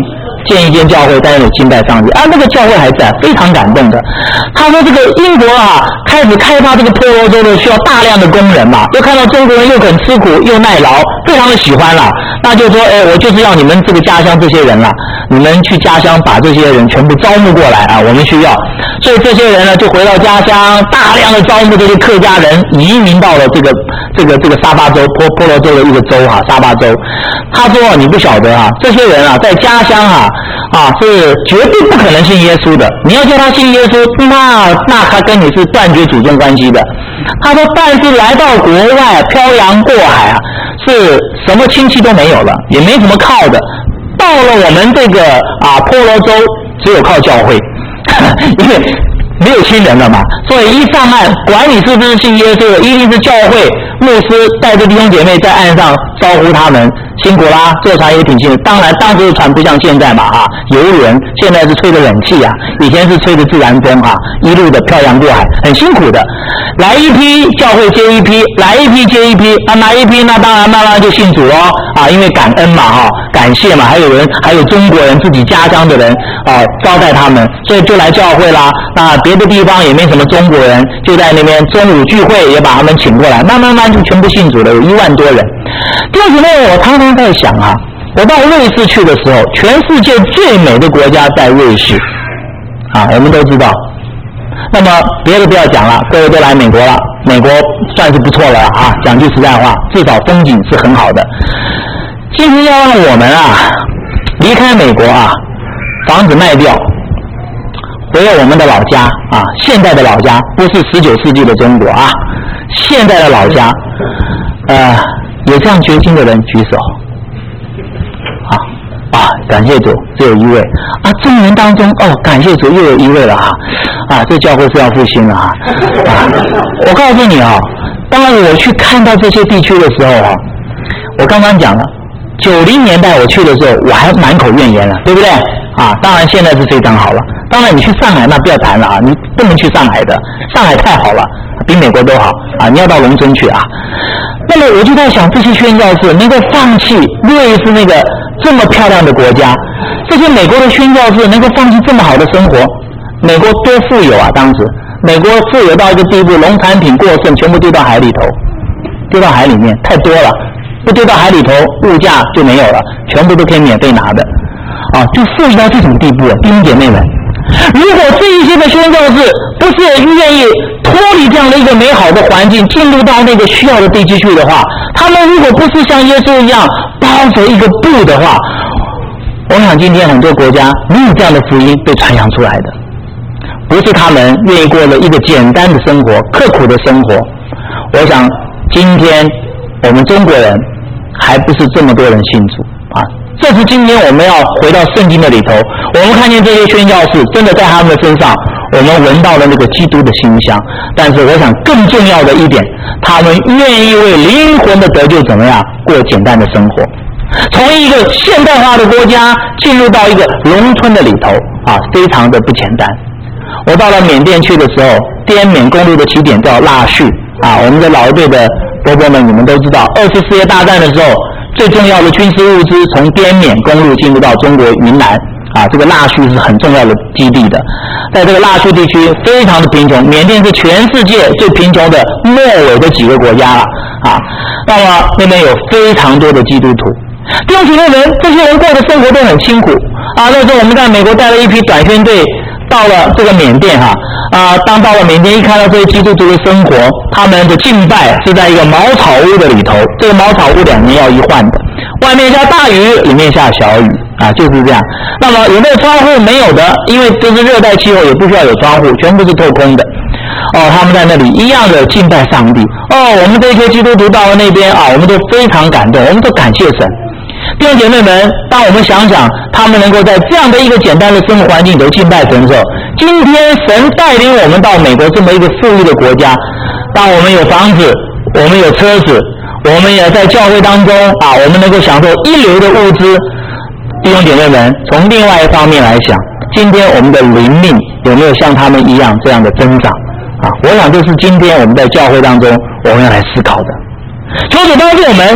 建一间教会，但是有敬拜上帝啊，那个教会还在，非常感动的。他说这个英国啊，开始开发这个婆罗洲的需要大量的工人嘛，又看到中国人又肯吃苦又耐劳，非常的喜欢啦，那就说，哎，我就是要你们这个家乡这些人啦，你们去家乡把这些人全部招募过来啊，我们需要。所以这些人呢，就回到家乡，大量的招募这些客家人移民到了这个这个这个沙巴州婆婆罗洲的一个州哈、啊，沙巴州。他说你不晓得啊，这些人啊在家乡啊啊是绝对不可能信耶稣的。你要叫他信耶稣，那那他跟你是断绝祖宗关系的。他说，但是来到国外漂洋过海啊，是什么亲戚都没有了，也没什么靠的。到了我们这个啊婆罗洲，只有靠教会。因为没有亲人了嘛，所以一上岸，管你是不是信耶稣的，一定是教会牧师带着弟兄姐妹在岸上招呼他们，辛苦啦，坐船也挺辛苦。当然，当时的船不像现在嘛啊，游轮，现在是吹着冷气啊，以前是吹着自然风啊，一路的漂洋过海，很辛苦的。来一批教会接一批，来一批接一批，啊，来一批，那当然慢慢就信主哦啊，因为感恩嘛哈、啊，感谢嘛，还有人，还有中国人自己家乡的人啊招待他们，所以就来教会啦。那别的地方也没什么中国人，就在那边中午聚会也把他们请过来，慢慢慢就全部信主了，有一万多人。弟兄姊妹，我常常在想啊，我到瑞士去的时候，全世界最美的国家在瑞士啊，我们都知道。那么别的不要讲了，各位都来美国了，美国算是不错了啊。讲句实在话，至少风景是很好的。今天要让我们啊离开美国啊，房子卖掉，回到我们的老家啊，现在的老家，不是十九世纪的中国啊，现在的老家。呃，有这样决心的人举手。啊啊，感谢主，只有一位啊。众人当中，哦，感谢主，又有一位了哈。啊，这教会是要复兴了哈。啊，我告诉你啊，当然我去看到这些地区的时候啊，我刚刚讲了，九零年代我去的时候，我还满口怨言了，对不对？啊，当然现在是非常好了。当然你去上海那不要谈了啊，你不能去上海的，上海太好了，比美国都好啊，你要到农村去啊。那么我就在想，这些宣教士能够放弃瑞士那个这么漂亮的国家，这些美国的宣教士能够放弃这么好的生活，美国多富有啊！当时美国富有到一个地步，农产品过剩，全部丢到海里头，丢到海里面太多了，不丢到海里头，物价就没有了，全部都可以免费拿的，啊，就富裕到这种地步啊！弟兄姐妹们，如果这一些的宣教士不是愿意脱离这样的一个美好的环境，进入到那个需要的地区去的话，他们如果不是像耶稣一样包着一个布的话，我想今天很多国家没有这样的福音被传扬出来的，不是他们愿意过了一个简单的生活，刻苦的生活。我想今天我们中国人还不是这么多人信主啊。这是今天我们要回到圣经的里头，我们看见这些宣教士真的在他们的身上，我们闻到了那个基督的馨香。但是我想更重要的一点，他们愿意为灵魂的得救怎么样过简单的生活，从一个现代化的国家进入到一个农村的里头啊，非常的不简单。我到了缅甸去的时候，滇缅公路的起点叫腊戌啊，我们的老一辈的伯伯们你们都知道，二次世界大战的时候，最重要的军事物资从滇缅公路进入到中国云南啊，这个腊戌是很重要的基地的。在这个腊戌地区非常的贫穷，缅甸是全世界最贫穷的末尾的几个国家了啊。那么那边有非常多的基督徒，弟兄姐妹们，这些人过的生活都很辛苦啊。那时候我们在美国带了一批短宣队到了这个缅甸哈啊，当到了缅甸一看到这些基督徒的生活，他们的敬拜是在一个茅草屋的里头，这个茅草屋两年要一换的，外面下大雨，里面下小雨啊，就是这样。那么有没有窗户？没有的，因为这是热带气候，也不需要有窗户，全部是透空的。哦，他们在那里一样的敬拜上帝。哦，我们这些基督徒到了那边啊，我们都非常感动，我们都感谢神。弟兄姐妹们，当我们想想他们能够在这样的一个简单的生活环境里头敬拜神的时候，今天神带领我们到美国这么一个富裕的国家，当我们有房子，我们有车子，我们也在教会当中啊，我们能够享受一流的物资。弟兄姐妹们，从另外一方面来想，今天我们的灵命有没有像他们一样这样的增长啊？我想这是今天我们在教会当中我们要来思考的。求主帮助我们，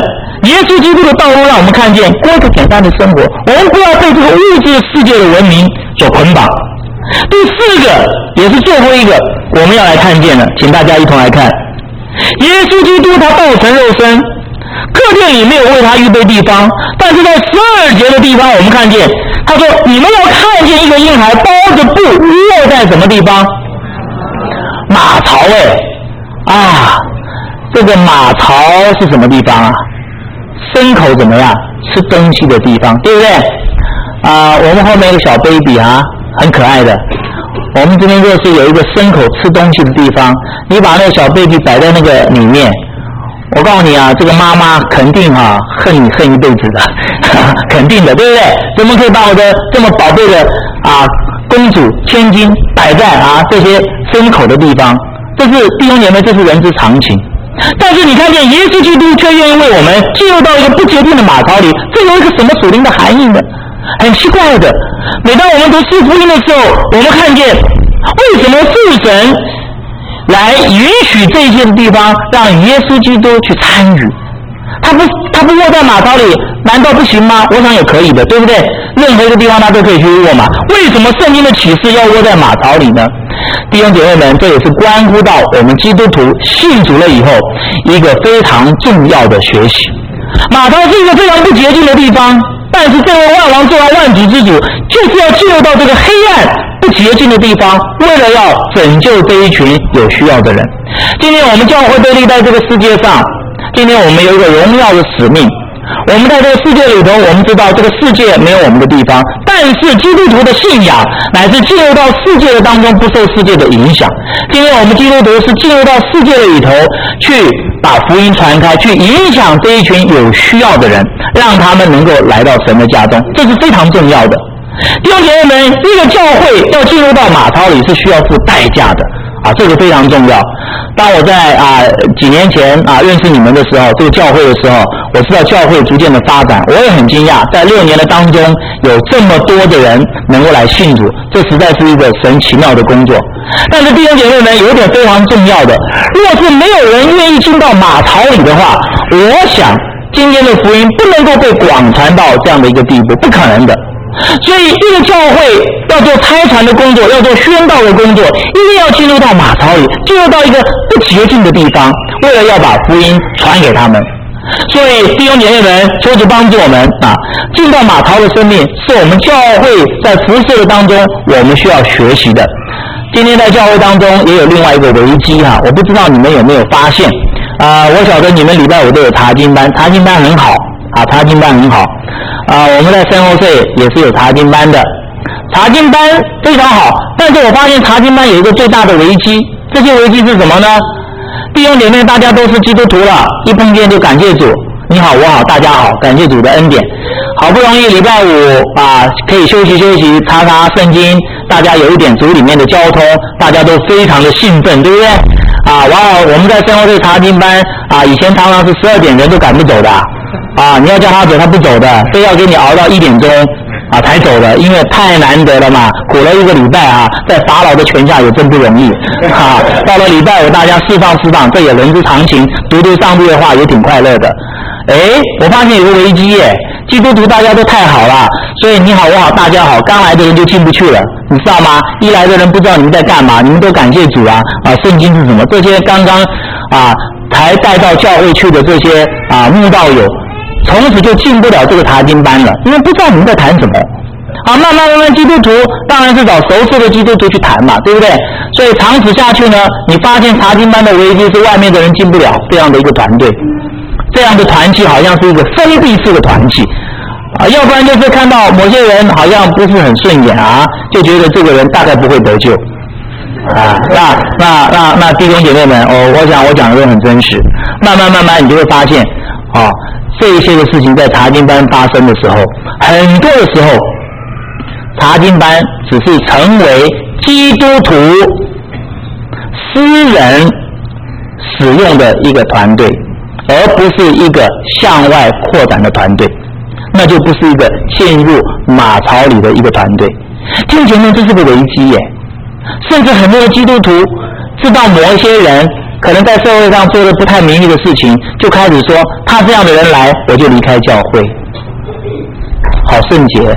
耶稣基督的道路让我们看见过一个简单的生活，我们不要被这个物质世界的文明所捆绑。第四个也是最后一个我们要来看见的，请大家一同来看。耶稣基督他道成肉身，客店里没有为他预备地方，但是在十二节的地方我们看见他说，你们要看见一个婴孩包着布卧在什么地方？马槽。哎啊，这个马槽是什么地方啊？牲口怎么样吃东西的地方，对不对啊？我们后面有个小 baby 啊，很可爱的。我们这边若是有一个牲口吃东西的地方，你把那个小 baby 摆在那个里面，我告诉你啊，这个妈妈肯定啊恨你恨一辈子的，肯定的，对不对？怎么可以把我的这么宝贝的啊公主千金摆在啊这些牲口的地方？这是弟兄姐妹，这是人之常情。但是你看见耶稣基督却愿意为我们进入到一个不洁净的马槽里，这有一个什么属灵的含义呢？很奇怪的，每当我们读四福音的时候，我们看见为什么父神来允许这些地方让耶稣基督去参与？他不他不卧在马槽里难道不行吗？我想也可以的，对不对？任何一个地方他都可以去卧嘛。为什么圣经的启示要卧在马槽里呢？弟兄姐妹们，这也是关乎到我们基督徒信主了以后一个非常重要的学习。马槽是一个非常不洁净的地方，但是这位万王之王万主之主就是要进入到这个黑暗不洁净的地方，为了要拯救这一群有需要的人。今天我们教会被立在这个世界上，今天我们有一个荣耀的使命。我们在这个世界里头，我们知道这个世界没有我们的地方，但是基督徒的信仰乃是进入到世界的当中，不受世界的影响。今天我们基督徒是进入到世界的里头，去把福音传开，去影响这一群有需要的人，让他们能够来到神的家中，这是非常重要的。弟兄姐妹们，一个教会要进入到马槽里是需要付代价的啊，这个非常重要。当我在啊几年前啊认识你们的时候，这个教会的时候，我知道教会逐渐的发展，我也很惊讶，在六年的当中有这么多的人能够来信主，这实在是一个神奇妙的工作。但是弟兄姐妹们，有一点非常重要的，若是没有人愿意进到马槽里的话，我想今天的福音不能够被广传到这样的一个地步，不可能的。所以一个教会要做差传的工作，要做宣道的工作，一定要进入到马槽里，进入到一个不洁净的地方，为了要把福音传给他们。所以弟兄姐妹们，求主帮助我们啊！进到马槽的生命是我们教会在服事的当中我们需要学习的。今天在教会当中也有另外一个危机哈、啊，我不知道你们有没有发现啊？我晓得你们礼拜五都有查经班，查经班很好啊，查经班很好啊。我们在圣后会也是有查经班的，查经班非常好。但是我发现查经班有一个最大的危机，这些危机是什么呢？弟兄姐妹，大家都是基督徒了，一碰见就感谢主，你好我好大家好，感谢主的恩典。好不容易礼拜五啊可以休息休息，查查圣经，大家有一点主里面的交通，大家都非常的兴奋，对不对啊？哇，我们在圣后会查经班啊，以前常常是十二点人都赶不走的啊，你要叫他走他不走的，非要给你熬到一点钟啊才走的，因为太难得了嘛，苦了一个礼拜啊，在法老的权下也真不容易啊。到了礼拜五大家释放释放，这也人之常情，读读上帝的话也挺快乐的。哎，我发现有个危机耶，基督徒大家都太好了，所以你好我好大家好，刚来的人就进不去了，你知道吗？一来的人不知道你们在干嘛，你们都感谢主啊啊，圣经是什么？这些刚刚啊才带到教会去的这些啊慕道友，从此就进不了这个查经班了，因为不知道你们在谈什么啊。慢慢慢慢，基督徒当然是找熟识的基督徒去谈嘛，对不对？所以长此下去呢，你发现查经班的危机是外面的人进不了这样的一个团队，这样的团契好像是一个封闭式的团契啊，要不然就是看到某些人好像不是很顺眼啊，就觉得这个人大概不会得救啊。那那那那弟兄姐妹们，哦，我想我讲的都很真实。慢慢慢慢，你就会发现啊，这一些的事情在查经班发生的时候，很多的时候，查经班只是成为基督徒私人使用的一个团队，而不是一个向外扩展的团队，那就不是一个进入马槽里的一个团队。弟兄姐妹，这是个危机耶！甚至很多的基督徒知道某一些人可能在社会上做的不太明理的事情，就开始说他这样的人来，我就离开教会，好圣洁。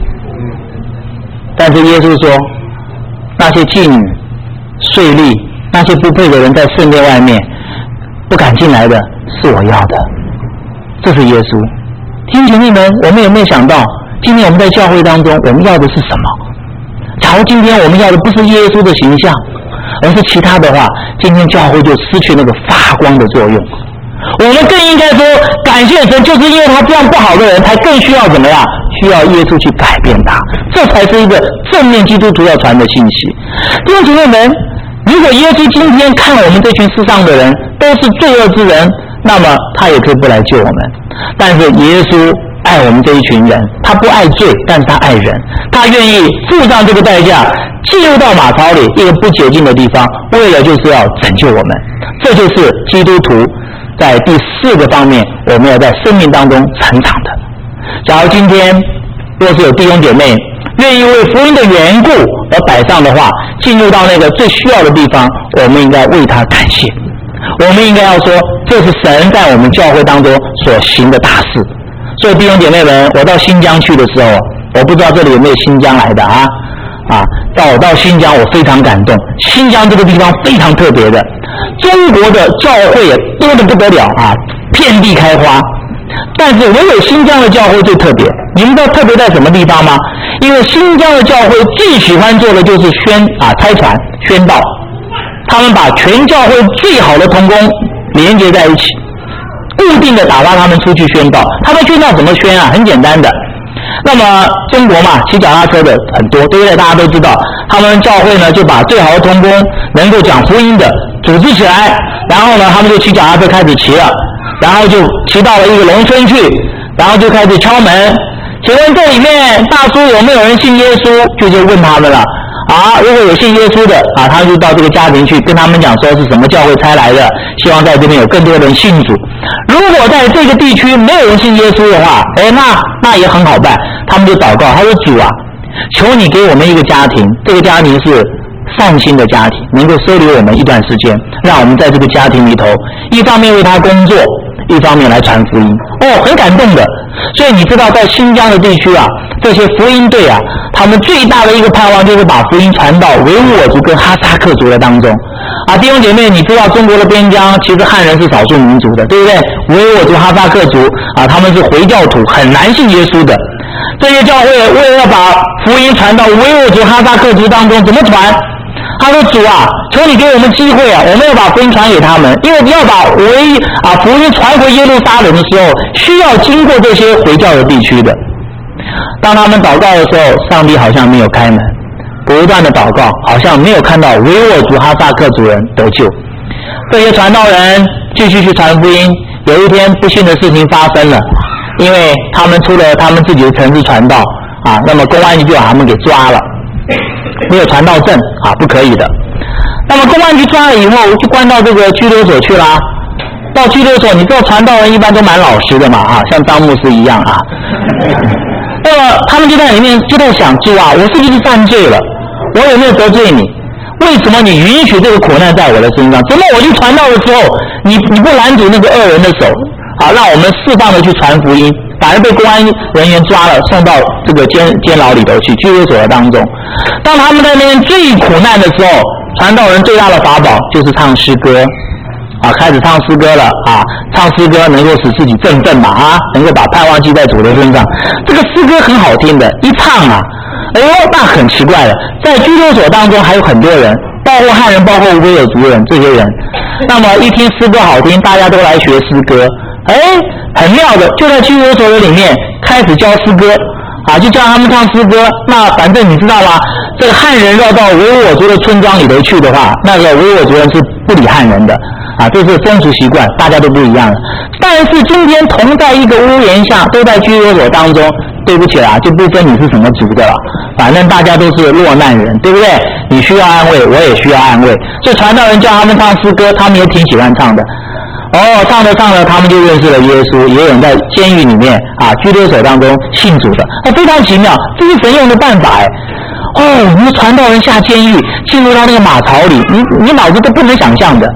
但是耶稣说，那些妓女、税吏、那些不配的人在圣殿外面不敢进来的，是我要的。这是耶稣。弟兄姐妹们，我们有没有想到，今天我们在教会当中，我们要的是什么？假如今天我们要的不是耶稣的形象，而是其他的话，今天教会就失去那个发光的作用。我们更应该说，感谢神，就是因为他这样不好的人，才更需要怎么样？需要耶稣去改变他，这才是一个正面基督徒要传的信息。弟兄姐妹们，如果耶稣今天看我们这群世上的人都是罪恶之人，那么他也可以不来救我们。但是耶稣爱我们这一群人，他不爱罪，但是他爱人，他愿意付上这个代价，进入到马槽里一个不洁净的地方，为了就是要拯救我们。这就是基督徒在第四个方面，我们要在生命当中成长的。假如今天若是有弟兄姐妹愿意为福音的缘故而摆上的话，进入到那个最需要的地方，我们应该为他感谢。我们应该要说，这是神在我们教会当中所行的大事。所以弟兄姐妹们，我到新疆去的时候，我不知道这里有没有新疆来的啊啊！到我到新疆，我非常感动。新疆这个地方非常特别的，中国的教会也多得不得了啊，遍地开花。但是唯有新疆的教会最特别，你们知道特别在什么地方吗？因为新疆的教会最喜欢做的就是宣啊差传宣道，他们把全教会最好的同工连接在一起，固定的打发他们出去宣道。他们宣道怎么宣啊？很简单的。那么中国嘛，骑脚踏车的很多，对不对？大家都知道，他们教会呢就把最好的同工能够讲福音的组织起来，然后呢他们就骑脚踏车开始骑了，然后就骑到了一个农村去，然后就开始敲门，请问这里面大叔有没有人信耶稣？就就问他们了啊，如果有信耶稣的啊，他就到这个家庭去跟他们讲说是什么教会差来的，希望在这边有更多人信主。如果在这个地区没有人信耶稣的话，哎，那那也很好办，他们就祷告，他说主啊，求你给我们一个家庭，这个家庭是善心的家庭，能够收留我们一段时间，让我们在这个家庭里头，一方面为他工作，一方面来传福音。哦，很感动的。所以你知道在新疆的地区啊，这些福音队啊，他们最大的一个盼望就是把福音传到维吾尔族跟哈萨克族的当中啊。弟兄姐妹，你知道中国的边疆其实汉人是少数民族的，对不对？维吾尔族、哈萨克族啊，他们是回教徒，很难信耶稣的。这些教会为了要把福音传到维吾尔族、哈萨克族当中，怎么传？他说主啊，求你给我们机会啊，我们要把福音传给他们，因为要把唯啊福音传回耶路撒冷的时候，需要经过这些回教的地区的。当他们祷告的时候，上帝好像没有开门，不断的祷告，好像没有看到维吾尔族、哈萨克族人得救。这些传道人继续去传福音，有一天不幸的事情发生了，因为他们出了他们自己的城市传道啊，那么公安局就把他们给抓了。没有传道证啊，不可以的。那么公安局抓了以后，就关到这个拘留所去啦。到拘留所，你知道传道人一般都蛮老实的嘛，啊，像张牧师一样啊。那么他们就在里面就在想，主啊，我是不是犯罪了？我有没有得罪你？为什么你允许这个苦难在我的身上？怎么我去传道的时候，你你不拦阻那个恶人的手啊，让我们释放的去传福音？反而被公安人员抓了，送到这个监监牢里头去，拘留所的当中。当他们在那边最苦难的时候，传道人最大的法宝就是唱诗歌，啊，开始唱诗歌了啊，唱诗歌能够使自己振奋嘛啊，能够把盼望记在主的身上。这个诗歌很好听的，一唱啊，哎呦，那很奇怪了，在拘留所当中还有很多人，包括汉人，包括维吾尔族人这些人。那么一听诗歌好听，大家都来学诗歌。哎，很妙的，就在拘留所的里面开始教诗歌啊，就叫他们唱诗歌。那反正你知道吗？这个汉人要到维吾尔族的村庄里头去的话，那个维吾尔族人是不理汉人的啊，这是风俗习惯，大家都不一样的。但是今天同在一个屋檐下，都在拘留所当中，对不起啦，就不分你是什么族的了，反正大家都是落难人，对不对？你需要安慰，我也需要安慰。所以传道人叫他们唱诗歌，他们也挺喜欢唱的。哦，唱着唱着，他们就认识了耶稣，也有人在监狱里面啊，拘留所当中信主的，啊，非常奇妙，这是神用的办法哎。哦，你们传道人下监狱，进入到那个马槽里，你你脑子都不能想象的。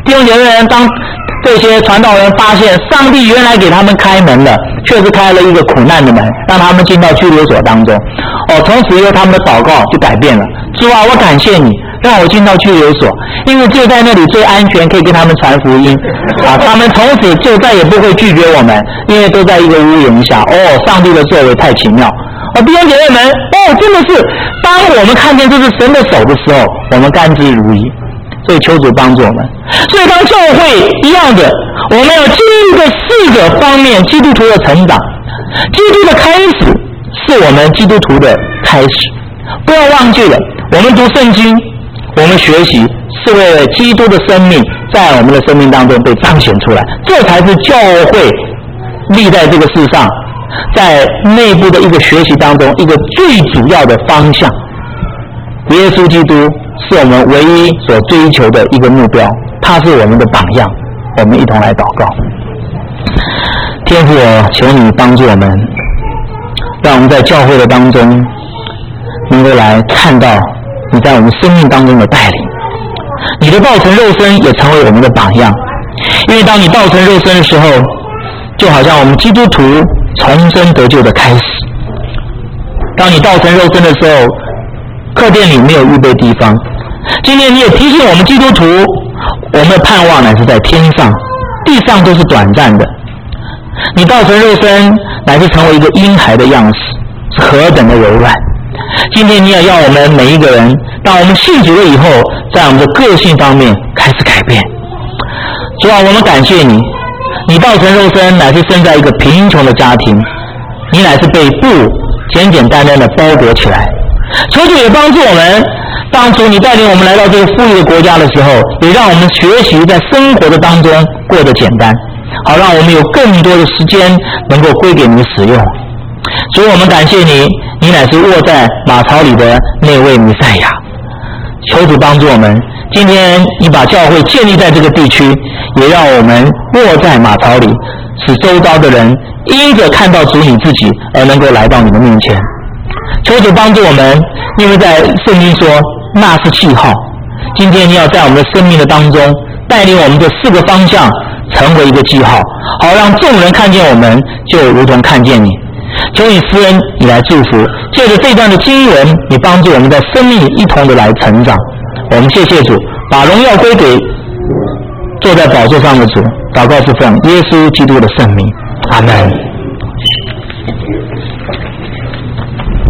弟兄姐妹们，当这些传道人发现上帝原来给他们开门了，确实开了一个苦难的门，让他们进到拘留所当中。哦，从此以后他们的祷告就改变了。主啊，我感谢你，让我进到拘留所，因为就在那里最安全，可以跟他们传福音。啊，他们从此就再也不会拒绝我们，因为都在一个屋檐下。哦，上帝的作为太奇妙。哦，弟兄姐妹们，哦，真的是，当我们看见这是神的手的时候，我们甘之如饴。所以求主帮助我们。所以当教会一样的，我们要经历这四个方面基督徒的成长。基督的开始是我们基督徒的开始，不要忘记了，我们读圣经，我们学习是为了基督的生命在我们的生命当中被彰显出来，这才是教会立在这个世上在内部的一个学习当中一个最主要的方向。耶稣基督是我们唯一所追求的一个目标，他是我们的榜样。我们一同来祷告。天父，我求你帮助我们，让我们在教会的当中能够来看到你在我们生命当中的带领。你的道成肉身也成为我们的榜样，因为当你道成肉身的时候，就好像我们基督徒重生得救的开始。当你道成肉身的时候，客店里没有预备地方。今天你也提醒我们基督徒，我们的盼望乃是在天上，地上都是短暂的。你道成肉身乃是成为一个婴孩的样式，是何等的柔软。今天你也要我们每一个人，当我们信主了以后，在我们的个性方面开始改变。主啊，我们感谢你，你道成肉身乃是生在一个贫穷的家庭，你乃是被布简简单单的包裹起来。求主也帮助我们，当初你带领我们来到这个富裕的国家的时候，也让我们学习在生活的当中过得简单，好让我们有更多的时间能够归给你使用。所以我们感谢你，你乃是卧在马槽里的那位弥赛亚。求主帮助我们，今天你把教会建立在这个地区，也让我们卧在马槽里，使周遭的人因着看到主你自己而能够来到你的面前。求主帮助我们，因为在圣经说那是记号。今天你要在我们的生命的当中带领我们的四个方向成为一个记号，好让众人看见我们就如同看见你。求你施恩，你来祝福，借着这段的经文，你帮助我们在生命里一同的来成长。我们谢谢主，把荣耀归给坐在宝座上的主。祷告是奉耶稣基督的圣名，阿们。